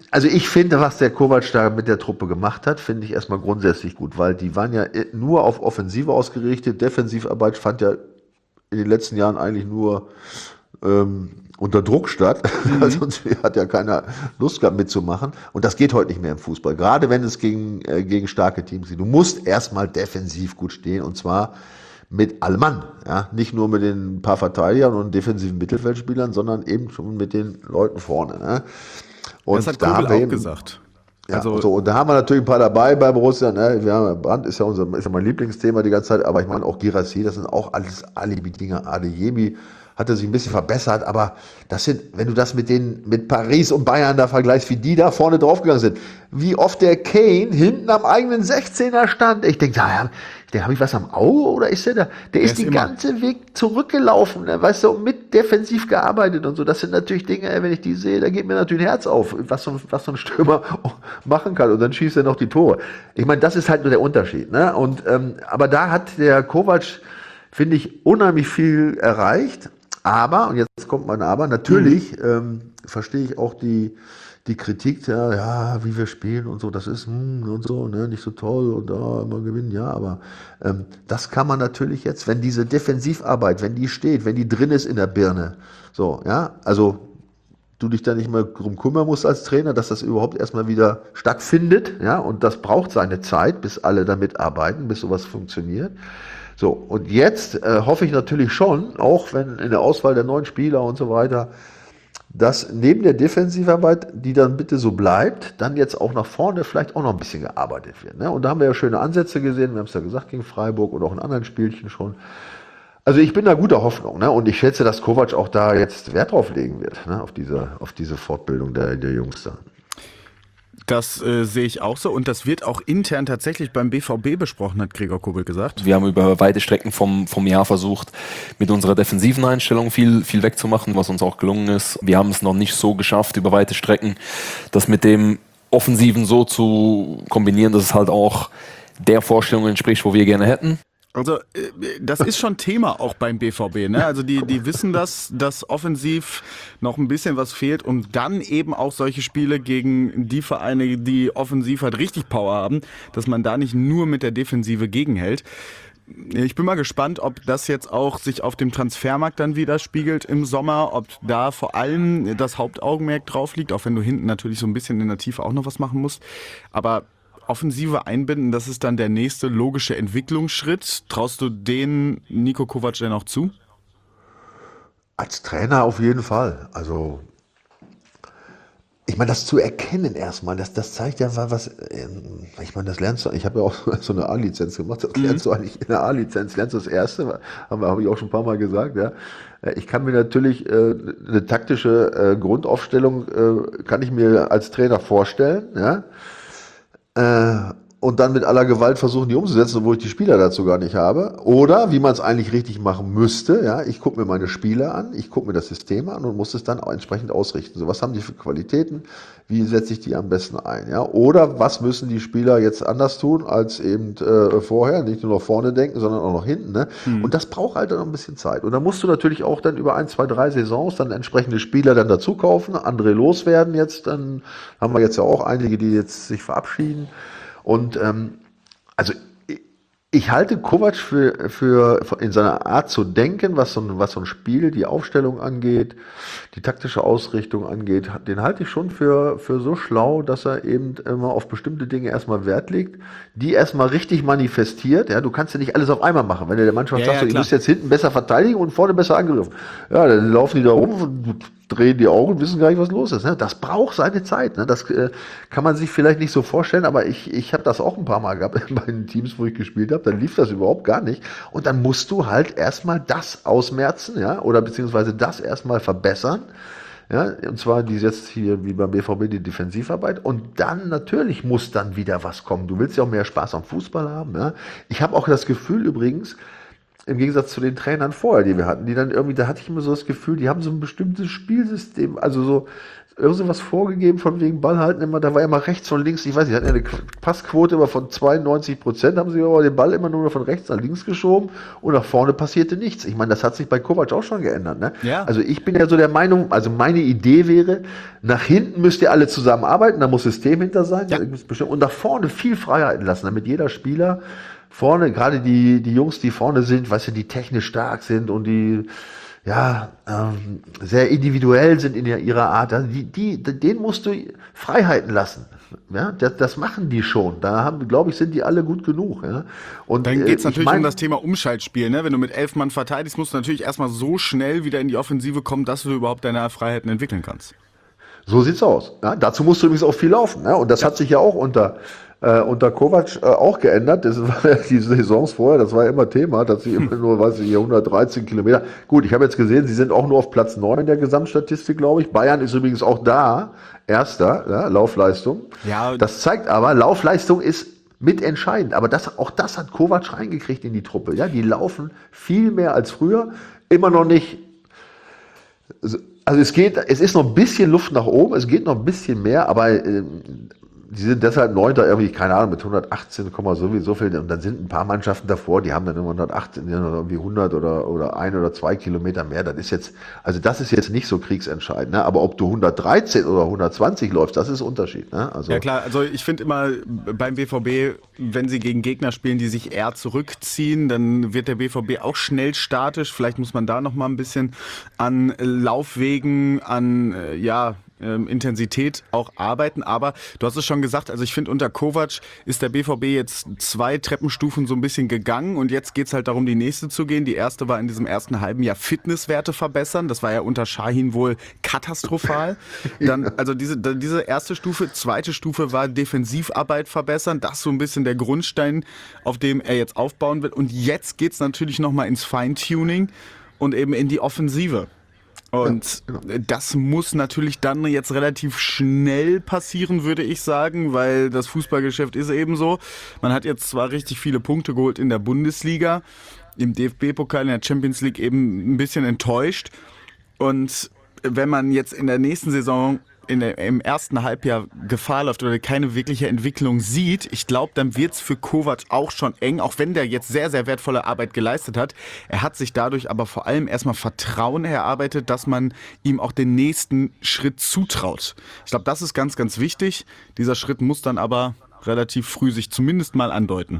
also ich finde, was der Kovac da mit der Truppe gemacht hat, finde ich erstmal grundsätzlich gut, weil die waren ja nur auf Offensive ausgerichtet. Defensivarbeit fand ja in den letzten Jahren eigentlich nur ähm, unter Druck statt. Mhm. Also sonst hat ja keiner Lust gehabt mitzumachen. Und das geht heute nicht mehr im Fußball. Gerade wenn es gegen, äh, gegen starke Teams geht. Du musst erstmal defensiv gut stehen und zwar mit allem Mann. Ja? Nicht nur mit den paar Verteidigern und defensiven Mittelfeldspielern, sondern eben schon mit den Leuten vorne. Ne? Und das hat da Kobel auch eben gesagt. Ja, also so, und da haben wir natürlich ein paar dabei bei Borussia. Ne? Wir haben, Brandt ist ja, unser, ist ja mein Lieblingsthema die ganze Zeit, aber ich meine auch Girassi, das sind auch alles Alibi-Dinger. Adeyemi hat er sich ein bisschen verbessert, aber das sind, wenn du das mit den, mit Paris und Bayern da vergleichst, wie die da vorne draufgegangen sind, wie oft der Kane hinten am eigenen sechzehner stand. Ich denke, da, der habe ich was am Auge oder ist der da? Der, der ist, ist den ganzen Weg zurückgelaufen, ne? Weißt du, mit defensiv gearbeitet und so. Das sind natürlich Dinge, wenn ich die sehe, da geht mir natürlich ein Herz auf, was so, was so ein Stürmer machen kann. Und dann schießt er noch die Tore. Ich meine, das ist halt nur der Unterschied. Ne? Und, ähm, aber da hat der Kovac, finde ich, unheimlich viel erreicht. Aber, und jetzt kommt mein Aber, natürlich mhm. ähm, verstehe ich auch die, die Kritik, ja, ja, wie wir spielen und so, das ist hm, und so, ne, nicht so toll und oh, immer gewinnen, ja, aber ähm, das kann man natürlich jetzt, wenn diese Defensivarbeit, wenn die steht, wenn die drin ist in der Birne, so, ja, also du dich da nicht mehr drum kümmern musst als Trainer, dass das überhaupt erstmal wieder stattfindet, ja, und das braucht seine Zeit, bis alle da mitarbeiten, bis sowas funktioniert. So, und jetzt äh, hoffe ich natürlich schon, auch wenn in der Auswahl der neuen Spieler und so weiter, dass neben der Defensivarbeit, die dann bitte so bleibt, dann jetzt auch nach vorne vielleicht auch noch ein bisschen gearbeitet wird. Ne? Und da haben wir ja schöne Ansätze gesehen, wir haben es ja gesagt gegen Freiburg oder auch in anderen Spielchen schon. Also ich bin da guter Hoffnung, ne? Und ich schätze, dass Kovac auch da jetzt Wert drauf legen wird, ne? auf diese, auf diese Fortbildung der, der Jungs da. Das äh, sehe ich auch so und das wird auch intern tatsächlich beim B V B besprochen, hat Gregor Kobel gesagt. Wir haben über weite Strecken vom, vom Jahr versucht, mit unserer defensiven Einstellung viel, viel wegzumachen, was uns auch gelungen ist. Wir haben es noch nicht so geschafft, über weite Strecken das mit dem Offensiven so zu kombinieren, dass es halt auch der Vorstellung entspricht, wo wir gerne hätten. Also das ist schon Thema auch beim B V B, ne? Also die, die wissen das, dass offensiv noch ein bisschen was fehlt, um dann eben auch solche Spiele gegen die Vereine, die offensiv halt richtig Power haben, dass man da nicht nur mit der Defensive gegenhält. Ich bin mal gespannt, ob das jetzt auch sich auf dem Transfermarkt dann widerspiegelt im Sommer, ob da vor allem das Hauptaugenmerk drauf liegt, auch wenn du hinten natürlich so ein bisschen in der Tiefe auch noch was machen musst. Aber Offensive einbinden, das ist dann der nächste logische Entwicklungsschritt. Traust du den Niko Kovac denn auch zu? Als Trainer auf jeden Fall. Also ich meine, das zu erkennen erstmal, das, das zeigt ja was, ich meine, das lernst du, ich habe ja auch so eine A-Lizenz gemacht, das lernst du eigentlich in der A-Lizenz, lernst du das Erste, habe hab ich auch schon ein paar Mal gesagt, ja. Ich kann mir natürlich äh, eine taktische äh, Grundaufstellung, äh, kann ich mir als Trainer vorstellen, ja. Und dann mit aller Gewalt versuchen, die umzusetzen, obwohl ich die Spieler dazu gar nicht habe. Oder, wie man es eigentlich richtig machen müsste, ja, ich gucke mir meine Spieler an, ich gucke mir das System an und muss es dann auch entsprechend ausrichten. So, was haben die für Qualitäten? Wie setze ich die am besten ein? Ja? Oder was müssen die Spieler jetzt anders tun als eben äh, vorher? Nicht nur nach vorne denken, sondern auch nach hinten. Ne? Mhm. Und das braucht halt dann noch ein bisschen Zeit. Und da musst du natürlich auch dann über ein, zwei, drei Saisons dann entsprechende Spieler dann dazu kaufen, andere loswerden jetzt. Dann haben wir jetzt ja auch einige, die jetzt sich verabschieden. Und ähm, also ich halte Kovac für, für in seiner Art zu denken, was so, ein, was so ein Spiel, die Aufstellung angeht, die taktische Ausrichtung angeht, den halte ich schon für, für so schlau, dass er eben immer auf bestimmte Dinge erstmal Wert legt, die erstmal richtig manifestiert. Ja, du kannst ja nicht alles auf einmal machen. Wenn du der Mannschaft ja, sagst, ja, du musst jetzt hinten besser verteidigen und vorne besser angegriffen. Ja, dann laufen die da rum, drehen die Augen und wissen gar nicht, was los ist. Ne? Das braucht seine Zeit. Ne? Das äh, kann man sich vielleicht nicht so vorstellen, aber ich, ich habe das auch ein paar Mal gehabt bei den Teams, wo ich gespielt habe. Dann lief das überhaupt gar nicht. Und dann musst du halt erstmal das ausmerzen, ja, oder beziehungsweise das erstmal verbessern. Ja, und zwar die jetzt hier wie beim B V B die Defensivarbeit und dann natürlich muss dann wieder was kommen. Du willst ja auch mehr Spaß am Fußball haben. Ja? Ich habe auch das Gefühl übrigens, im Gegensatz zu den Trainern vorher, die wir hatten, die dann irgendwie, da hatte ich immer so das Gefühl, die haben so ein bestimmtes Spielsystem, also so, irgendwas vorgegeben von wegen Ball halten immer, da war immer rechts und links, ich weiß nicht, hatten eine Passquote immer von zweiundneunzig Prozent, haben sie aber den Ball immer nur von rechts nach links geschoben und nach vorne passierte nichts. Ich meine, das hat sich bei Kovac auch schon geändert, ne? Ja. Also ich bin ja so der Meinung, also meine Idee wäre, nach hinten müsst ihr alle zusammenarbeiten, da muss System hinter sein, Ja. und nach vorne viel Freiheiten lassen, damit jeder Spieler vorne, gerade die, die Jungs, die vorne sind, weißt du, die technisch stark sind und die ja, ähm, sehr individuell sind in ihrer Art, also die, die, denen musst du Freiheiten lassen. Ja, das, das machen die schon. Da haben, glaube ich, sind die alle gut genug. Ja. Und Dann geht es äh, natürlich ich mein, um das Thema Umschaltspiel. Ne? Wenn du mit elf Mann verteidigst, musst du natürlich erstmal so schnell wieder in die Offensive kommen, dass du überhaupt deine Freiheiten entwickeln kannst. So sieht's aus. Ja, dazu musst du übrigens auch viel laufen. Ja, und das ja. hat sich ja auch unter Äh, unter Kovac äh, auch geändert. Das war ja die Saisons vorher, das war ja immer Thema, dass sie immer nur, weiß ich, hundertdreizehn Kilometer. Gut, ich habe jetzt gesehen, sie sind auch nur auf Platz neun in der Gesamtstatistik, glaube ich. Bayern ist übrigens auch da, Erster, ja, Laufleistung. Ja. Das zeigt aber, Laufleistung ist mitentscheidend. Aber das, auch das hat Kovac reingekriegt in die Truppe. Ja, die laufen viel mehr als früher. Immer noch nicht. Also es geht, es ist noch ein bisschen Luft nach oben, es geht noch ein bisschen mehr, aber äh, die sind deshalb Neunter irgendwie, keine Ahnung, mit hundertachtzehn, so viel. Und dann sind ein paar Mannschaften davor, die haben dann immer hundertachtzehn, irgendwie hundert oder, oder ein oder zwei Kilometer mehr. Das ist jetzt, also das ist jetzt nicht so kriegsentscheidend. Ne? Aber ob du hundertdreizehn oder hundertzwanzig läufst, das ist ein Unterschied. Ne? Also, ja klar, also ich finde immer beim B V B, wenn sie gegen Gegner spielen, die sich eher zurückziehen, dann wird der B V B auch schnell statisch. Vielleicht muss man da noch mal ein bisschen an Laufwegen, an, äh, ja, Intensität auch arbeiten, aber du hast es schon gesagt, also ich finde, unter Kovac ist der B V B jetzt zwei Treppenstufen so ein bisschen gegangen und jetzt geht's halt darum, die nächste zu gehen. Die erste war in diesem ersten halben Jahr Fitnesswerte verbessern, das war ja unter Şahin wohl katastrophal. Dann, also diese, diese erste Stufe, zweite Stufe war Defensivarbeit verbessern, das ist so ein bisschen der Grundstein, auf dem er jetzt aufbauen wird und jetzt geht's natürlich nochmal ins Feintuning und eben in die Offensive. Und ja, genau. Das muss natürlich dann jetzt relativ schnell passieren, würde ich sagen, weil das Fußballgeschäft ist eben so. Man hat jetzt zwar richtig viele Punkte geholt in der Bundesliga, im D F B-Pokal, in der Champions League eben ein bisschen enttäuscht. Und wenn man jetzt in der nächsten Saison in der, im ersten Halbjahr Gefahr läuft oder keine wirkliche Entwicklung sieht, ich glaube, dann wird es für Kovac auch schon eng, auch wenn der jetzt sehr, sehr wertvolle Arbeit geleistet hat. Er hat sich dadurch aber vor allem erstmal Vertrauen erarbeitet, dass man ihm auch den nächsten Schritt zutraut. Ich glaube, das ist ganz, ganz wichtig. Dieser Schritt muss dann aber relativ früh sich zumindest mal andeuten.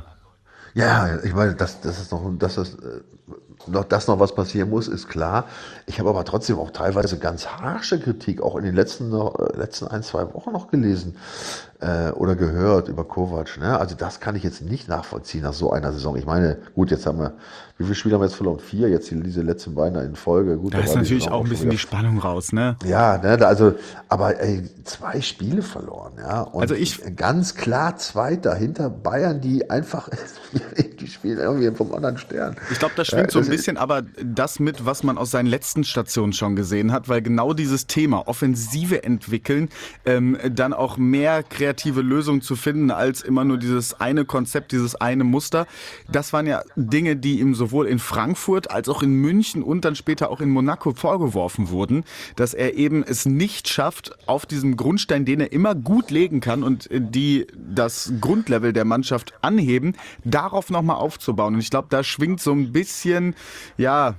Ja, ich meine, dass das ist noch, dass das noch, dass noch was passieren muss, ist klar. Ich habe aber trotzdem auch teilweise ganz harsche Kritik auch in den letzten, letzten ein, zwei Wochen noch gelesen äh, oder gehört über Kovac. Ne? Also das kann ich jetzt nicht nachvollziehen nach so einer Saison. Ich meine, gut, jetzt haben wir, wie viele Spiele haben wir jetzt verloren? Vier, jetzt die, diese letzten beiden in Folge. Gut, da ist natürlich auch ein bisschen die Spannung raus, ne? Ja, ne, also, aber ey, zwei Spiele verloren, ja. Und also ich ganz klar Zweiter hinter Bayern, die einfach, die spielen irgendwie vom anderen Stern. Ich glaube, da schwingt so ein bisschen aber das mit, was man aus seinen letzten Stationen schon gesehen hat, weil genau dieses Thema Offensive entwickeln, ähm, dann auch mehr kreative Lösungen zu finden, als immer nur dieses eine Konzept, dieses eine Muster. Das waren ja Dinge, die ihm sowohl in Frankfurt als auch in München und dann später auch in Monaco vorgeworfen wurden, dass er eben es nicht schafft, auf diesen Grundstein, den er immer gut legen kann und die das Grundlevel der Mannschaft anheben, darauf nochmal aufzubauen. Und ich glaube, da schwingt so ein bisschen, ja,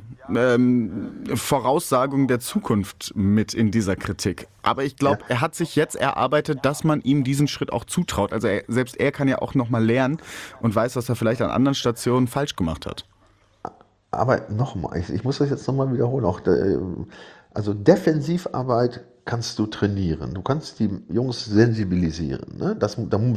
ähm, Voraussagung der Zukunft mit in dieser Kritik. Aber ich glaube, ja. er hat sich jetzt erarbeitet, dass man ihm diesen Schritt auch zutraut. Also er, selbst er kann ja auch nochmal lernen und weiß, was er vielleicht an anderen Stationen falsch gemacht hat. Aber nochmal, ich, ich muss das jetzt nochmal wiederholen. Auch der, also Defensivarbeit kannst du trainieren. Du kannst die Jungs sensibilisieren. Ne? Das,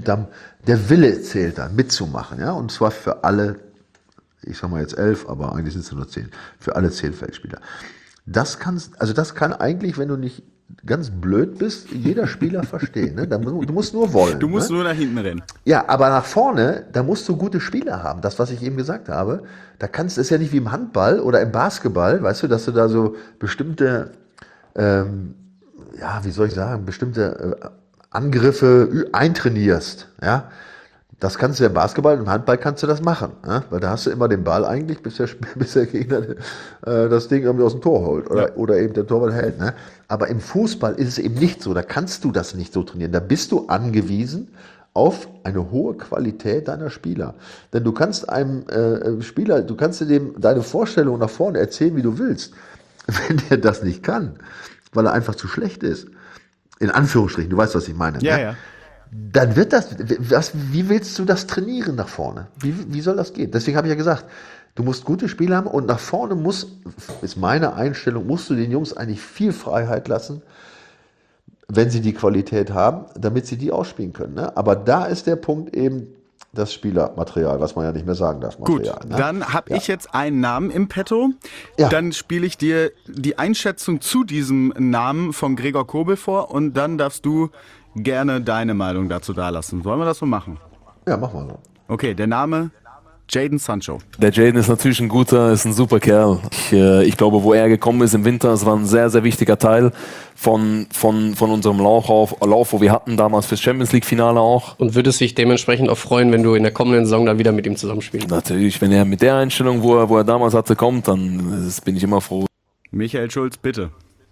der Wille zählt dann, mitzumachen. Ja? Und zwar für alle, ich sag mal jetzt elf, aber eigentlich sind es nur zehn, für alle zehn Feldspieler. Das kannst, also das kann eigentlich, wenn du nicht ganz blöd bist, jeder Spieler verstehen. Ne? Du musst nur wollen. Du musst ne? nur nach hinten rennen. Ja, aber nach vorne, da musst du gute Spieler haben. Das, was ich eben gesagt habe, da kannst du, ist ja nicht wie im Handball oder im Basketball, weißt du, dass du da so bestimmte, ähm, ja, wie soll ich sagen, bestimmte äh, Angriffe eintrainierst. Ja, Das kannst du ja im Basketball, im Handball kannst du das machen, ne? Weil da hast du immer den Ball eigentlich, bis der, bis der Gegner äh, das Ding irgendwie aus dem Tor holt oder, ja. oder eben der Torwart hält. Ne? Aber im Fußball ist es eben nicht so, da kannst du das nicht so trainieren. Da bist du angewiesen auf eine hohe Qualität deiner Spieler. Denn du kannst einem äh, Spieler, du kannst dir dem deine Vorstellung nach vorne erzählen, wie du willst. Wenn der das nicht kann, weil er einfach zu schlecht ist, in Anführungsstrichen, du weißt, was ich meine. Ja, ne? ja. Dann wird das, was, wie willst du das trainieren nach vorne? Wie, wie soll das gehen? Deswegen habe ich ja gesagt, du musst gute Spieler haben und nach vorne muss, ist meine Einstellung, musst du den Jungs eigentlich viel Freiheit lassen, wenn sie die Qualität haben, damit sie die ausspielen können. Ne? Aber da ist der Punkt eben das Spielermaterial, was man ja nicht mehr sagen darf. Material, Gut, ne? dann habe ja. ich jetzt einen Namen im Petto. Ja. Dann spiele ich dir die Einschätzung zu diesem Namen von Gregor Kobel vor und dann darfst du gerne deine Meinung dazu dalassen. Sollen wir das so machen? Ja, mach mal so. Okay, der Name Jadon Sancho. Der Jadon ist natürlich ein guter, ist ein super Kerl. Ich, äh, ich glaube, wo er gekommen ist im Winter, es war ein sehr, sehr wichtiger Teil von, von, von unserem Lauf, Lauf, wo wir hatten damals fürs Champions League Finale auch. Und würdest dich dementsprechend auch freuen, wenn du in der kommenden Saison dann wieder mit ihm zusammenspielst? Natürlich, wenn er mit der Einstellung, wo er, wo er damals hatte, kommt, dann das bin ich immer froh. Michael Schulz, bitte.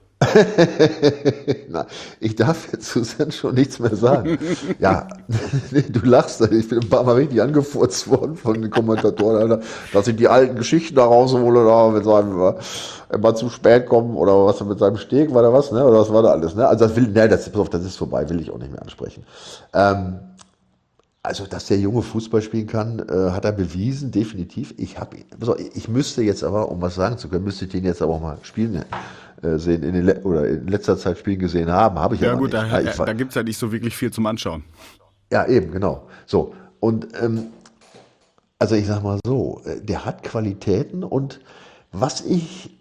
Na, ich darf jetzt zu Sancho nichts mehr sagen. Ja, du lachst, ich bin ein paar Mal richtig angefurzt worden von den Kommentatoren, Alter, dass ich die alten Geschichten da raushole, da mit seinem immer zu spät kommen oder was mit seinem Steg war da was, ne? Oder was war da alles, ne? Also das will, ne, das, das ist vorbei, will ich auch nicht mehr ansprechen. Ähm, Also, dass der Junge Fußball spielen kann, äh, hat er bewiesen, definitiv. Ich, hab, also ich müsste jetzt aber, um was sagen zu können, müsste ich den jetzt aber auch mal spielen äh, sehen, in den Le- oder in letzter Zeit spielen gesehen haben. Habe ich ja, Ja aber gut, nicht. da, Ja, ich, da gibt es ja nicht so wirklich viel zum Anschauen. ja, eben, genau. So, und ähm, also ich sag mal so, äh, der hat Qualitäten und was ich,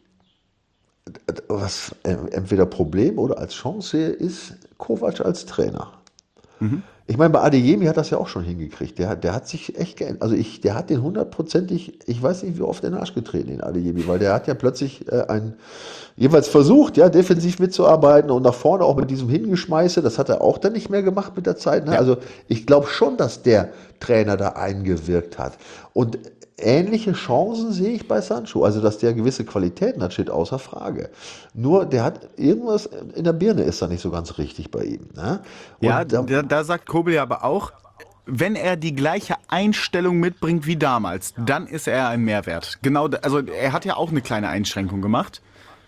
was äh, entweder Problem oder als Chance sehe, ist Kovac als Trainer. Mhm. Ich meine, bei Adeyemi hat das ja auch schon hingekriegt. Der, der hat sich echt geändert. Also ich, der hat den hundertprozentig, ich weiß nicht, wie oft in den Arsch getreten, den Adeyemi, weil der hat ja plötzlich äh, ein, jeweils versucht, ja, defensiv mitzuarbeiten und nach vorne auch mit diesem Hingeschmeiße. Das hat er auch dann nicht mehr gemacht mit der Zeit. Ne? Ja. Also ich glaube schon, dass der Trainer da eingewirkt hat. Und ähnliche Chancen sehe ich bei Sancho. Also, dass der gewisse Qualitäten hat, steht außer Frage. Nur, der hat irgendwas in der Birne ist da nicht so ganz richtig bei ihm. Ne? Und Ja, da, da, da sagt Kobel ja aber auch, wenn er die gleiche Einstellung mitbringt wie damals, dann ist er ein Mehrwert. Genau, da- also er hat ja auch eine kleine Einschränkung gemacht.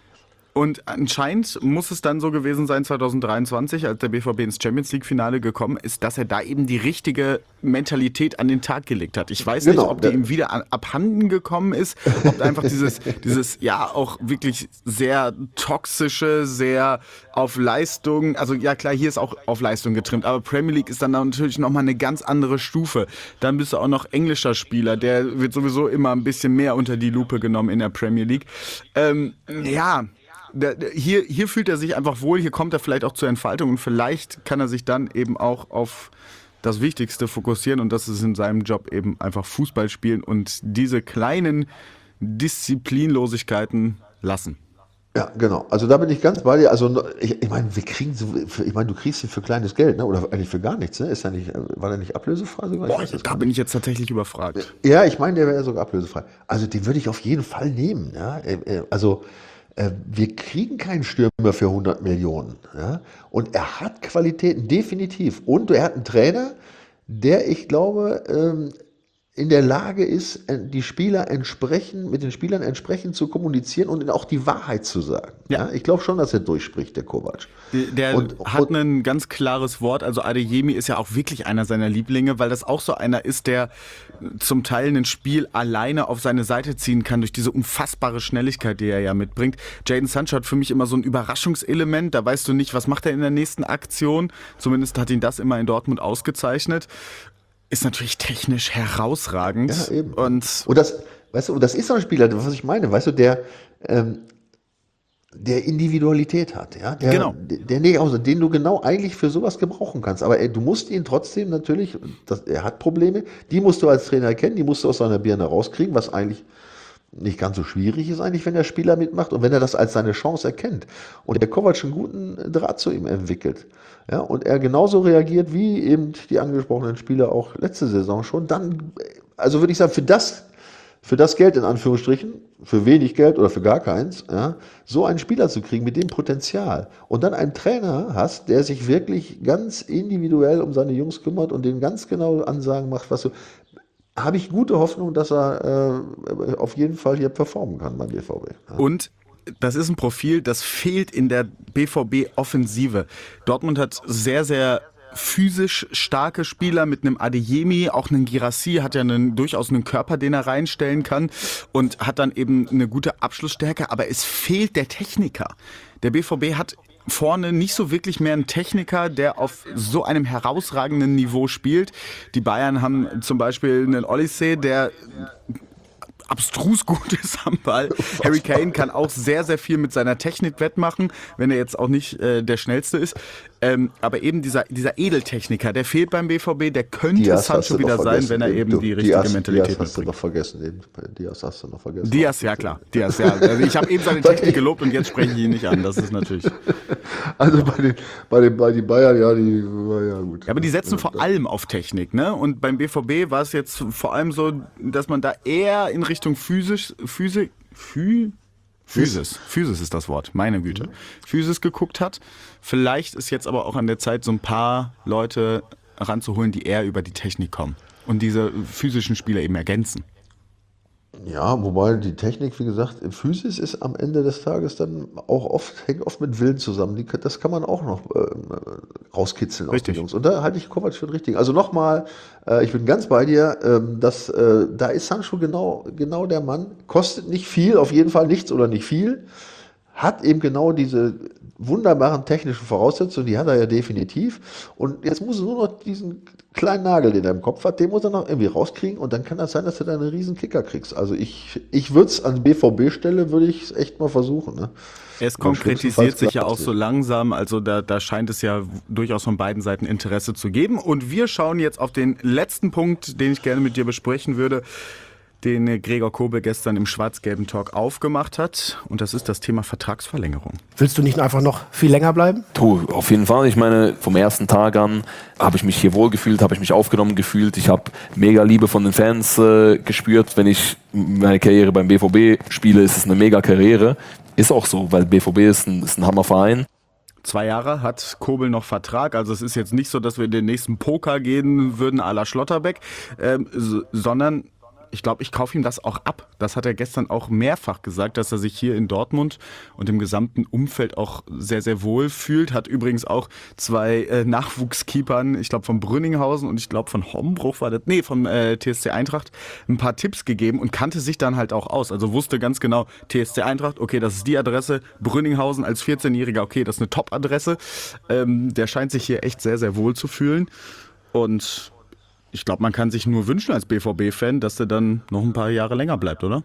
Und anscheinend muss es dann so gewesen sein zwanzig dreiundzwanzig, als der B V B ins Champions-League-Finale gekommen ist, dass er da eben die richtige Mentalität an den Tag gelegt hat. Ich weiß Genau, nicht, ob die der- ihm wieder an, abhanden gekommen ist, ob einfach dieses, dieses, ja, auch wirklich sehr toxische, sehr auf Leistung, also ja klar, hier ist auch auf Leistung getrimmt, aber Premier League ist dann natürlich nochmal eine ganz andere Stufe. Dann bist du auch noch englischer Spieler, der wird sowieso immer ein bisschen mehr unter die Lupe genommen in der Premier League. Ähm, ja, der, der, hier, hier fühlt er sich einfach wohl, hier kommt er vielleicht auch zur Entfaltung und vielleicht kann er sich dann eben auch auf das Wichtigste fokussieren und das ist in seinem Job eben einfach Fußball spielen und diese kleinen Disziplinlosigkeiten lassen. ja, genau. Also da bin ich ganz bei dir. Also ich, ich meine, wir kriegen so, für, ich meine, du kriegst ihn für kleines Geld, ne? Oder eigentlich für gar nichts, ne? Ist er nicht, war der nicht ablösefrei sogar? Ich Boah, weiß es da gar bin nicht. ich jetzt tatsächlich überfragt. Ja, ich meine, der wäre sogar ablösefrei. Also den würde ich auf jeden Fall nehmen. Ja? Äh, äh, Also äh, wir kriegen keinen Stürmer für hundert Millionen. Ja? Und er hat Qualitäten, definitiv. Und er hat einen Trainer, der, ich glaube, ähm, in der Lage ist, äh, die Spieler entsprechend, mit den Spielern entsprechend zu kommunizieren und ihnen auch die Wahrheit zu sagen. Ja. Ja? Ich glaube schon, dass er durchspricht, der Kovac. Der Und- hat und- ein ganz klares Wort. Also Adeyemi ist ja auch wirklich einer seiner Lieblinge, weil das auch so einer ist, der zum Teil ein Spiel alleine auf seine Seite ziehen kann durch diese unfassbare Schnelligkeit, die er ja mitbringt. Jadon Sancho hat für mich immer so ein Überraschungselement. Da weißt du nicht, was macht er in der nächsten Aktion. Zumindest hat ihn das immer in Dortmund ausgezeichnet. Ist natürlich technisch herausragend. Ja, eben. Und Und das, weißt du, und das ist so ein Spieler, was ich meine, weißt du, der, ähm, der Individualität hat, ja, der, Genau. der, der nicht aus, den du genau eigentlich für sowas gebrauchen kannst. Aber er, du musst ihn trotzdem natürlich, das, er hat Probleme, die musst du als Trainer erkennen, die musst du aus seiner Birne rauskriegen, was eigentlich nicht ganz so schwierig ist eigentlich, wenn der Spieler mitmacht und wenn er das als seine Chance erkennt und der Kovac einen guten Draht zu ihm entwickelt, ja, und er genauso reagiert wie eben die angesprochenen Spieler auch letzte Saison schon, dann, also würde ich sagen, für das, für das Geld in Anführungsstrichen, für wenig Geld oder für gar keins, ja, so einen Spieler zu kriegen mit dem Potenzial und dann einen Trainer hast, der sich wirklich ganz individuell um seine Jungs kümmert und denen ganz genau Ansagen macht, was so, habe ich gute Hoffnung, dass er äh, auf jeden Fall hier performen kann beim B V B. Ja. Und das ist ein Profil, das fehlt in der B V B-Offensive. Dortmund hat sehr, sehr physisch starke Spieler mit einem Adeyemi, auch einen Guirassy hat ja einen, durchaus einen Körper, den er reinstellen kann und hat dann eben eine gute Abschlussstärke, aber es fehlt der Techniker. Der B V B hat vorne nicht so wirklich mehr einen Techniker, der auf so einem herausragenden Niveau spielt. Die Bayern haben zum Beispiel einen Olise, der abstrus gut ist am Ball. Harry Kane kann auch sehr, sehr viel mit seiner Technik wettmachen, wenn er jetzt auch nicht äh, der Schnellste ist. Ähm, aber eben dieser, dieser Edeltechniker, der fehlt beim B V B, der könnte Diaz Sancho wieder sein, wenn er eben du, die richtige Diaz, Mentalität Diaz hast mitbringt. du noch vergessen, eben. Diaz hast du noch vergessen. Diaz, ja klar. Diaz, ja. Also ich habe eben seine Technik gelobt und jetzt spreche ich ihn nicht an. Das ist natürlich... Also bei den, bei den, bei den Bayern, ja, die war ja gut. Ja, aber die setzen vor allem auf Technik, ne? Und beim B V B war es jetzt vor allem so, dass man da eher in Richtung physisch, Physik, Phy, Physis, Physis ist das Wort, meine Güte. Physis geguckt hat. Vielleicht ist jetzt aber auch an der Zeit, so ein paar Leute ranzuholen, die eher über die Technik kommen und diese physischen Spieler eben ergänzen. Ja, wobei die Technik, wie gesagt, Physis ist am Ende des Tages dann auch oft, hängt oft mit Willen zusammen. Die, das kann man auch noch äh, rauskitzeln aus den Jungs. Und da halte ich Kovac für den richtigen. Also nochmal, äh, ich bin ganz bei dir, ähm, dass, äh, da ist Sancho genau, genau der Mann. Kostet nicht viel, auf jeden Fall nichts oder nicht viel. Hat eben genau diese wunderbaren technischen Voraussetzungen, die hat er ja definitiv. Und jetzt muss er nur noch diesen kleinen Nagel, den er im Kopf hat, den muss er noch irgendwie rauskriegen und dann kann das sein, dass du da einen riesen Kicker kriegst. Also ich, ich würde es an B V B-Stelle, würde ich es echt mal versuchen. Ne? Es konkretisiert sich ja auch so langsam, also da, da scheint es ja durchaus von beiden Seiten Interesse zu geben. Und wir schauen jetzt auf den letzten Punkt, den ich gerne mit dir besprechen würde, den Gregor Kobel gestern im schwarz-gelben Talk aufgemacht hat. Und das ist das Thema Vertragsverlängerung. Willst du nicht einfach noch viel länger bleiben? Tu, auf jeden Fall. Ich meine, vom ersten Tag an habe ich mich hier wohl gefühlt, habe ich mich aufgenommen gefühlt. Ich habe mega Liebe von den Fans äh, gespürt. Wenn ich meine Karriere beim B V B spiele, ist es eine mega Karriere. Ist auch so, weil B V B ist ein, ist ein Hammerverein. Zwei Jahre hat Kobel noch Vertrag, also es ist jetzt nicht so, dass wir in den nächsten Poker gehen würden à la Schlotterbeck, ähm, so, sondern ich glaube, ich kaufe ihm das auch ab. Das hat er gestern auch mehrfach gesagt, dass er sich hier in Dortmund und im gesamten Umfeld auch sehr, sehr wohl fühlt. Hat übrigens auch zwei äh, Nachwuchskeepern, ich glaube von Brünninghausen und ich glaube von Hombruch war das, nee, vom äh, T S C Eintracht, ein paar Tipps gegeben und kannte sich dann halt auch aus. Also wusste ganz genau, T S C Eintracht, okay, das ist die Adresse. Brünninghausen als vierzehnjähriger, okay, das ist eine Top-Adresse. Ähm, der scheint sich hier echt sehr, sehr wohl zu fühlen. Und ich glaube, man kann sich nur wünschen als B V B-Fan, dass der dann noch ein paar Jahre länger bleibt, oder?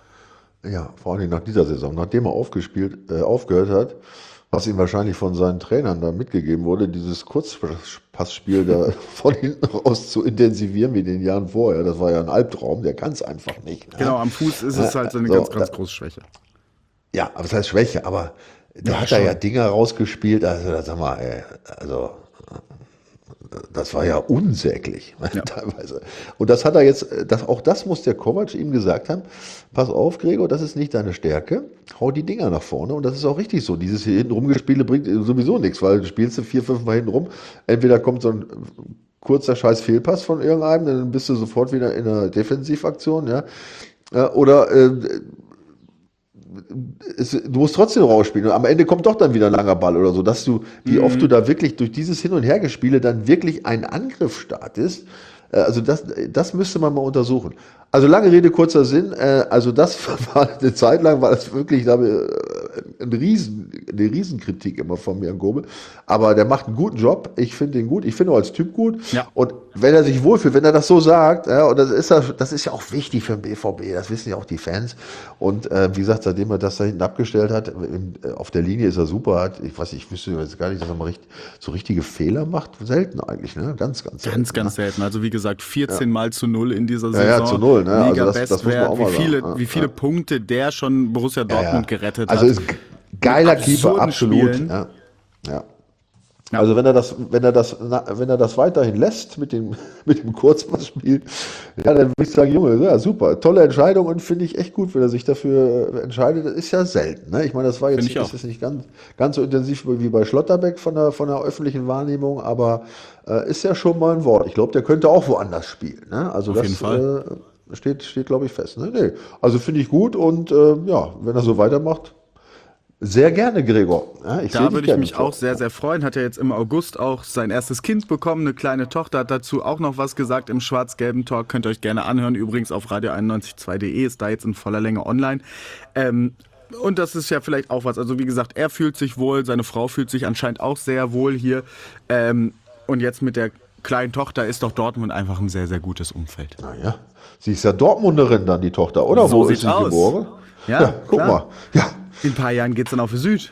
Ja, vor allem nach dieser Saison, nachdem er aufgespielt, äh, aufgehört hat, was ihm wahrscheinlich von seinen Trainern da mitgegeben wurde, dieses Kurzpassspiel da von hinten raus zu intensivieren wie in den Jahren vorher, das war ja ein Albtraum, der kann es einfach nicht. Ne? Genau, am Fuß ist es halt so eine so, ganz, ganz große Schwäche. Ja, aber das heißt Schwäche, aber da ja, hat schon. er ja Dinger rausgespielt, also sag mal, ey, also das war ja unsäglich, ja. teilweise. Und das hat er jetzt, das, auch das muss der Kovac ihm gesagt haben, pass auf, Gregor, das ist nicht deine Stärke, hau die Dinger nach vorne und das ist auch richtig so. Dieses hier hinten rumgespiele bringt sowieso nichts, weil du spielst du vier, fünf Mal hinten rum, entweder kommt so ein kurzer scheiß Fehlpass von irgendeinem, dann bist du sofort wieder in einer Defensivaktion, ja, oder äh, Es, du musst trotzdem rausspielen und am Ende kommt doch dann wieder ein langer Ball oder so, dass du, wie mhm. oft du da wirklich durch dieses Hin- und Hergespiele dann wirklich einen Angriff startest, also das, das müsste man mal untersuchen. Also lange Rede, kurzer Sinn, also das war eine Zeit lang, war das wirklich ein Riesen, eine Riesenkritik immer von mir an Gobel. Aber der macht einen guten Job. Ich finde ihn gut. Ich finde ihn als Typ gut. Ja. Und wenn er sich wohlfühlt, wenn er das so sagt, ja, und das ist, das ist ja auch wichtig für den B V B. Das wissen ja auch die Fans. Und äh, wie gesagt, seitdem er das da hinten abgestellt hat, in, auf der Linie ist er super. Hat, ich weiß, ich wüsste jetzt gar nicht, dass er mal richtig, so richtige Fehler macht. Selten eigentlich, ne? Ganz, ganz selten. Ganz, ganz ne? selten. Also wie gesagt, vierzehn ja. Mal zu null in dieser Ja, Saison. ja, zu null, ne? Also das- Liga-Bestwert. das muss man auch wie mal viele, sagen. wie viele Ja. Punkte der schon Borussia Dortmund Ja, ja. gerettet Also hat. ist g- geiler Mit Keeper, absurden absolut. Spielen. Ja. Ja. Ja. Also wenn er das, wenn er das, na, wenn er das weiterhin lässt mit dem, mit dem Kurzpassspiel, ja, dann würde ich sagen, Junge, ja, super, tolle Entscheidung und finde ich echt gut, wenn er sich dafür äh, entscheidet. Das ist ja selten. Ne? Ich meine, das war jetzt Finde ich auch. ist jetzt nicht ganz, ganz so intensiv wie bei Schlotterbeck von der, von der öffentlichen Wahrnehmung, aber äh, ist ja schon mal ein Wort. Ich glaube, der könnte auch woanders spielen. Ne? Also Auf das jeden Fall. Äh, steht, steht glaube ich, fest. Ne? Nee. Also finde ich gut und äh, ja, wenn er so weitermacht, sehr gerne, Gregor. Ja, ich sehe Da dich würde ich gerne mich vor. auch sehr, sehr freuen. Hat ja jetzt im August auch sein erstes Kind bekommen, eine kleine Tochter, hat dazu auch noch was gesagt im schwarz-gelben Talk. Könnt ihr euch gerne anhören. Übrigens auf radio einundneunzig Komma zwei punkt de ist da jetzt in voller Länge online. Ähm, und das ist ja vielleicht auch was. Also wie gesagt, er fühlt sich wohl, seine Frau fühlt sich anscheinend auch sehr wohl hier. Ähm, und jetzt mit der kleinen Tochter ist doch Dortmund einfach ein sehr, sehr gutes Umfeld. Naja, sie ist ja Dortmunderin dann, die Tochter, oder? So Wo sieht's ist sie aus. geboren? Ja, guck klar. mal. Ja. In ein paar Jahren geht's dann auf die Süd.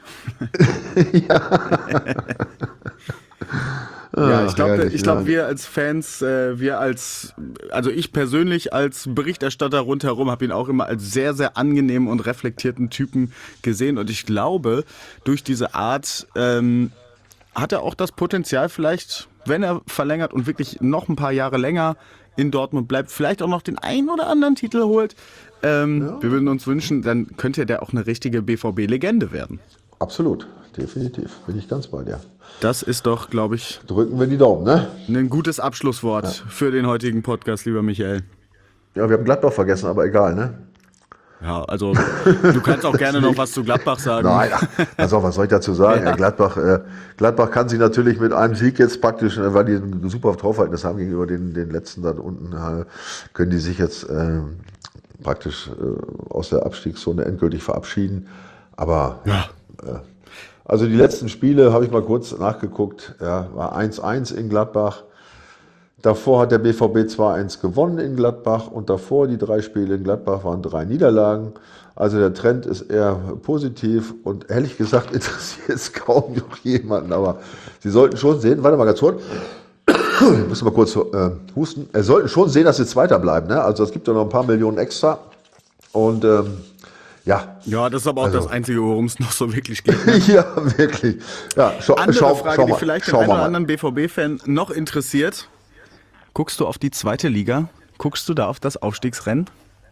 Ja, ich glaube, herrlich, ich glaub, ja. wir als Fans, äh, wir als, also ich persönlich als Berichterstatter rundherum habe ihn auch immer als sehr, sehr angenehmen und reflektierten Typen gesehen. Und ich glaube, durch diese Art ähm, hat er auch das Potenzial vielleicht, wenn er verlängert und wirklich noch ein paar Jahre länger in Dortmund bleibt, vielleicht auch noch den einen oder anderen Titel holt. Ähm, ja. Wir würden uns wünschen, dann könnte der auch eine richtige B V B-Legende werden. Absolut, definitiv. Bin ich ganz bei dir. Das ist doch, glaube ich, Drücken wir die Daumen, ne? ein gutes Abschlusswort ja. für den heutigen Podcast, lieber Michael. Ja, wir haben Gladbach vergessen, aber egal, ne? Ja, also du kannst auch gerne noch was zu Gladbach sagen. Nein, also was soll ich dazu sagen? Ja. Gladbach, äh, Gladbach kann sich natürlich mit einem Sieg jetzt praktisch, äh, weil die ein super Draufverhältnis haben gegenüber den, den letzten da unten, äh, können die sich jetzt äh, praktisch äh, aus der Abstiegszone endgültig verabschieden. Aber Ja. äh, also die letzten Spiele habe ich mal kurz nachgeguckt, ja, war eins eins in Gladbach. Davor hat der B V B zwei eins gewonnen in Gladbach und davor die drei Spiele in Gladbach waren drei Niederlagen. Also der Trend ist eher positiv und ehrlich gesagt interessiert es kaum noch jemanden. Aber Sie sollten schon sehen, warte mal ganz kurz, ich muss mal kurz äh, husten. Sie sollten schon sehen, dass Sie Zweiter bleiben. Ne? Also es gibt ja noch ein paar Millionen extra und ähm, ja. Ja, das ist aber auch Also- das Einzige, worum es noch so wirklich geht. Ne? Ja, wirklich. Ja, schau, Andere schau, Frage, schau die mal, vielleicht den schau einen oder mal. anderen B V B-Fan noch interessiert. Guckst du auf die zweite Liga? Guckst du da auf das Aufstiegsrennen?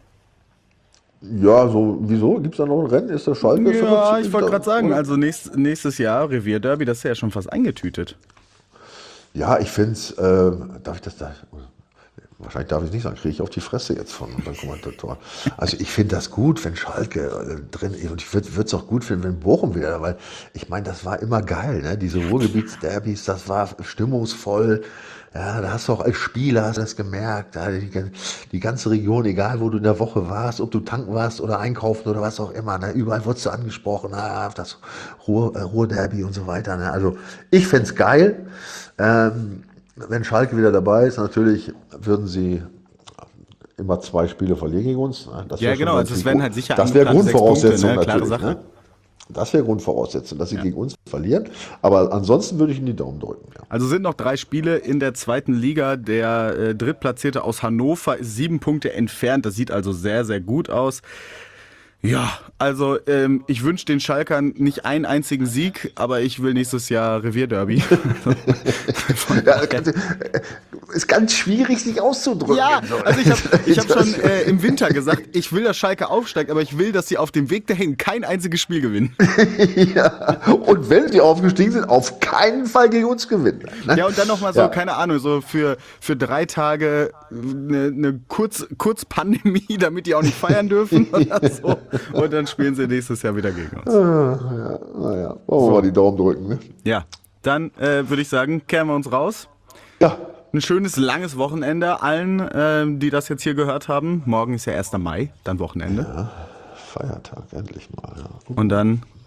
Ja, so, wieso? Gibt es da noch ein Rennen? Ist der Schalke? ist Ja, doch- ich wollte gerade sagen, oder? also nächst, nächstes Jahr Revierderby, das ist ja schon fast eingetütet. Ja, ich finde es, äh, darf ich das da, wahrscheinlich darf ich es nicht sagen, kriege ich auf die Fresse jetzt von unseren Kommentatoren. Also ich finde das gut, wenn Schalke äh, drin ist und ich würde es auch gut finden, wenn Bochum wieder, weil ich meine, das war immer geil, ne? Diese Ruhrgebietsderbys, das war stimmungsvoll. Ja, da hast du auch als Spieler hast du das gemerkt, da die, die ganze Region, egal wo du in der Woche warst, ob du tanken warst oder einkaufen oder was auch immer, ne? Überall wurdest du angesprochen, na, das Ruhr, äh, Ruhrderby und so weiter. Ne? Also ich fände es geil. Ähm, wenn Schalke wieder dabei ist, natürlich würden sie immer zwei Spiele verlieren gegen uns. Das Ja, wär schon genau, mal also es die werden Grund- halt sicher Das wäre eingeplante sechs Grundvoraussetzung Punkte, ne? Klare natürlich. Sache. Ne? Das wäre Grundvoraussetzung, dass sie gegen uns verlieren. Aber ansonsten würde ich ihnen die Daumen drücken. Ja. Also sind noch drei Spiele in der zweiten Liga. Der äh, Drittplatzierte aus Hannover ist sieben Punkte entfernt. Das sieht also sehr, sehr gut aus. Ja, also ähm, ich wünsche den Schalkern nicht einen einzigen Sieg, aber ich will nächstes Jahr Revierderby. Ja, ist ganz schwierig, sich auszudrücken. Ja, also ich habe ich hab schon äh, im Winter gesagt, ich will, dass Schalke aufsteigt, aber ich will, dass sie auf dem Weg dahin kein einziges Spiel gewinnen. Ja. Und wenn sie aufgestiegen sind, auf keinen Fall gegen uns gewinnen. Ne? Ja, und dann nochmal so, Ja. keine Ahnung, so für, für drei Tage eine, eine Kurz, Kurzpandemie, damit die auch nicht feiern dürfen oder so. Und dann spielen sie nächstes Jahr wieder gegen uns. Naja, wollen wir mal die Daumen drücken. Ne? Ja, dann äh, würde ich sagen, kehren wir uns raus. Ja, Ein schönes, langes Wochenende allen, ähm, die das jetzt hier gehört haben. Morgen ist ja erster Mai, dann Wochenende. Feiertag, endlich mal. Ja. Und dann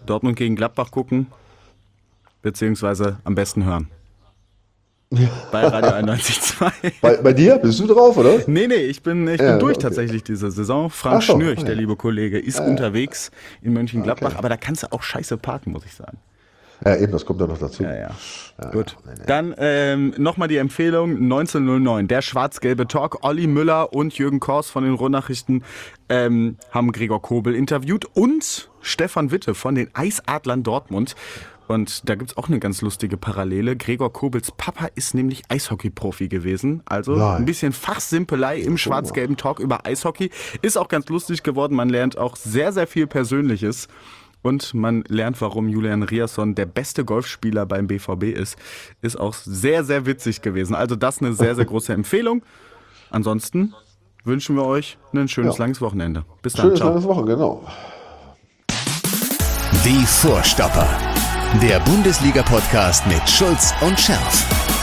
Dortmund gegen Gladbach gucken, beziehungsweise am besten hören. Ja. Bei Radio einundneunzig Komma zwei. Bei, bei dir? Bist du drauf, oder? Nee, nee, ich bin, ich Ja, bin durch okay. tatsächlich diese Saison. Frank so, Schnürch, ja. der liebe Kollege, ist unterwegs in Mönchengladbach, Okay. aber da kannst du auch scheiße parken, muss ich sagen. Ja, eben, das kommt ja noch dazu. Ja, ja. Gut. Dann ähm, nochmal die Empfehlung, neunzehn null neun, der schwarz-gelbe Talk. Olli Müller und Jürgen Kors von den Ruhrnachrichten ähm, haben Gregor Kobel interviewt und Stefan Witte von den Eisadlern Dortmund. Und da gibt's auch eine ganz lustige Parallele. Gregor Kobels Papa ist nämlich Eishockey-Profi gewesen. Also Nein. ein bisschen Fachsimpelei im schwarz-gelben Talk über Eishockey. Ist auch ganz lustig geworden. Man lernt auch sehr, sehr viel Persönliches. Und man lernt, warum Julian Riasson der beste Golfspieler beim B V B ist. Ist auch sehr, sehr witzig gewesen. Also das eine sehr, sehr große Empfehlung. Ansonsten wünschen wir euch ein schönes, Ja. langes Wochenende. Bis dann. Schönes Ciao. langes Woche, genau. Die Vorstopper. Der Bundesliga-Podcast mit Schulz und Scherf.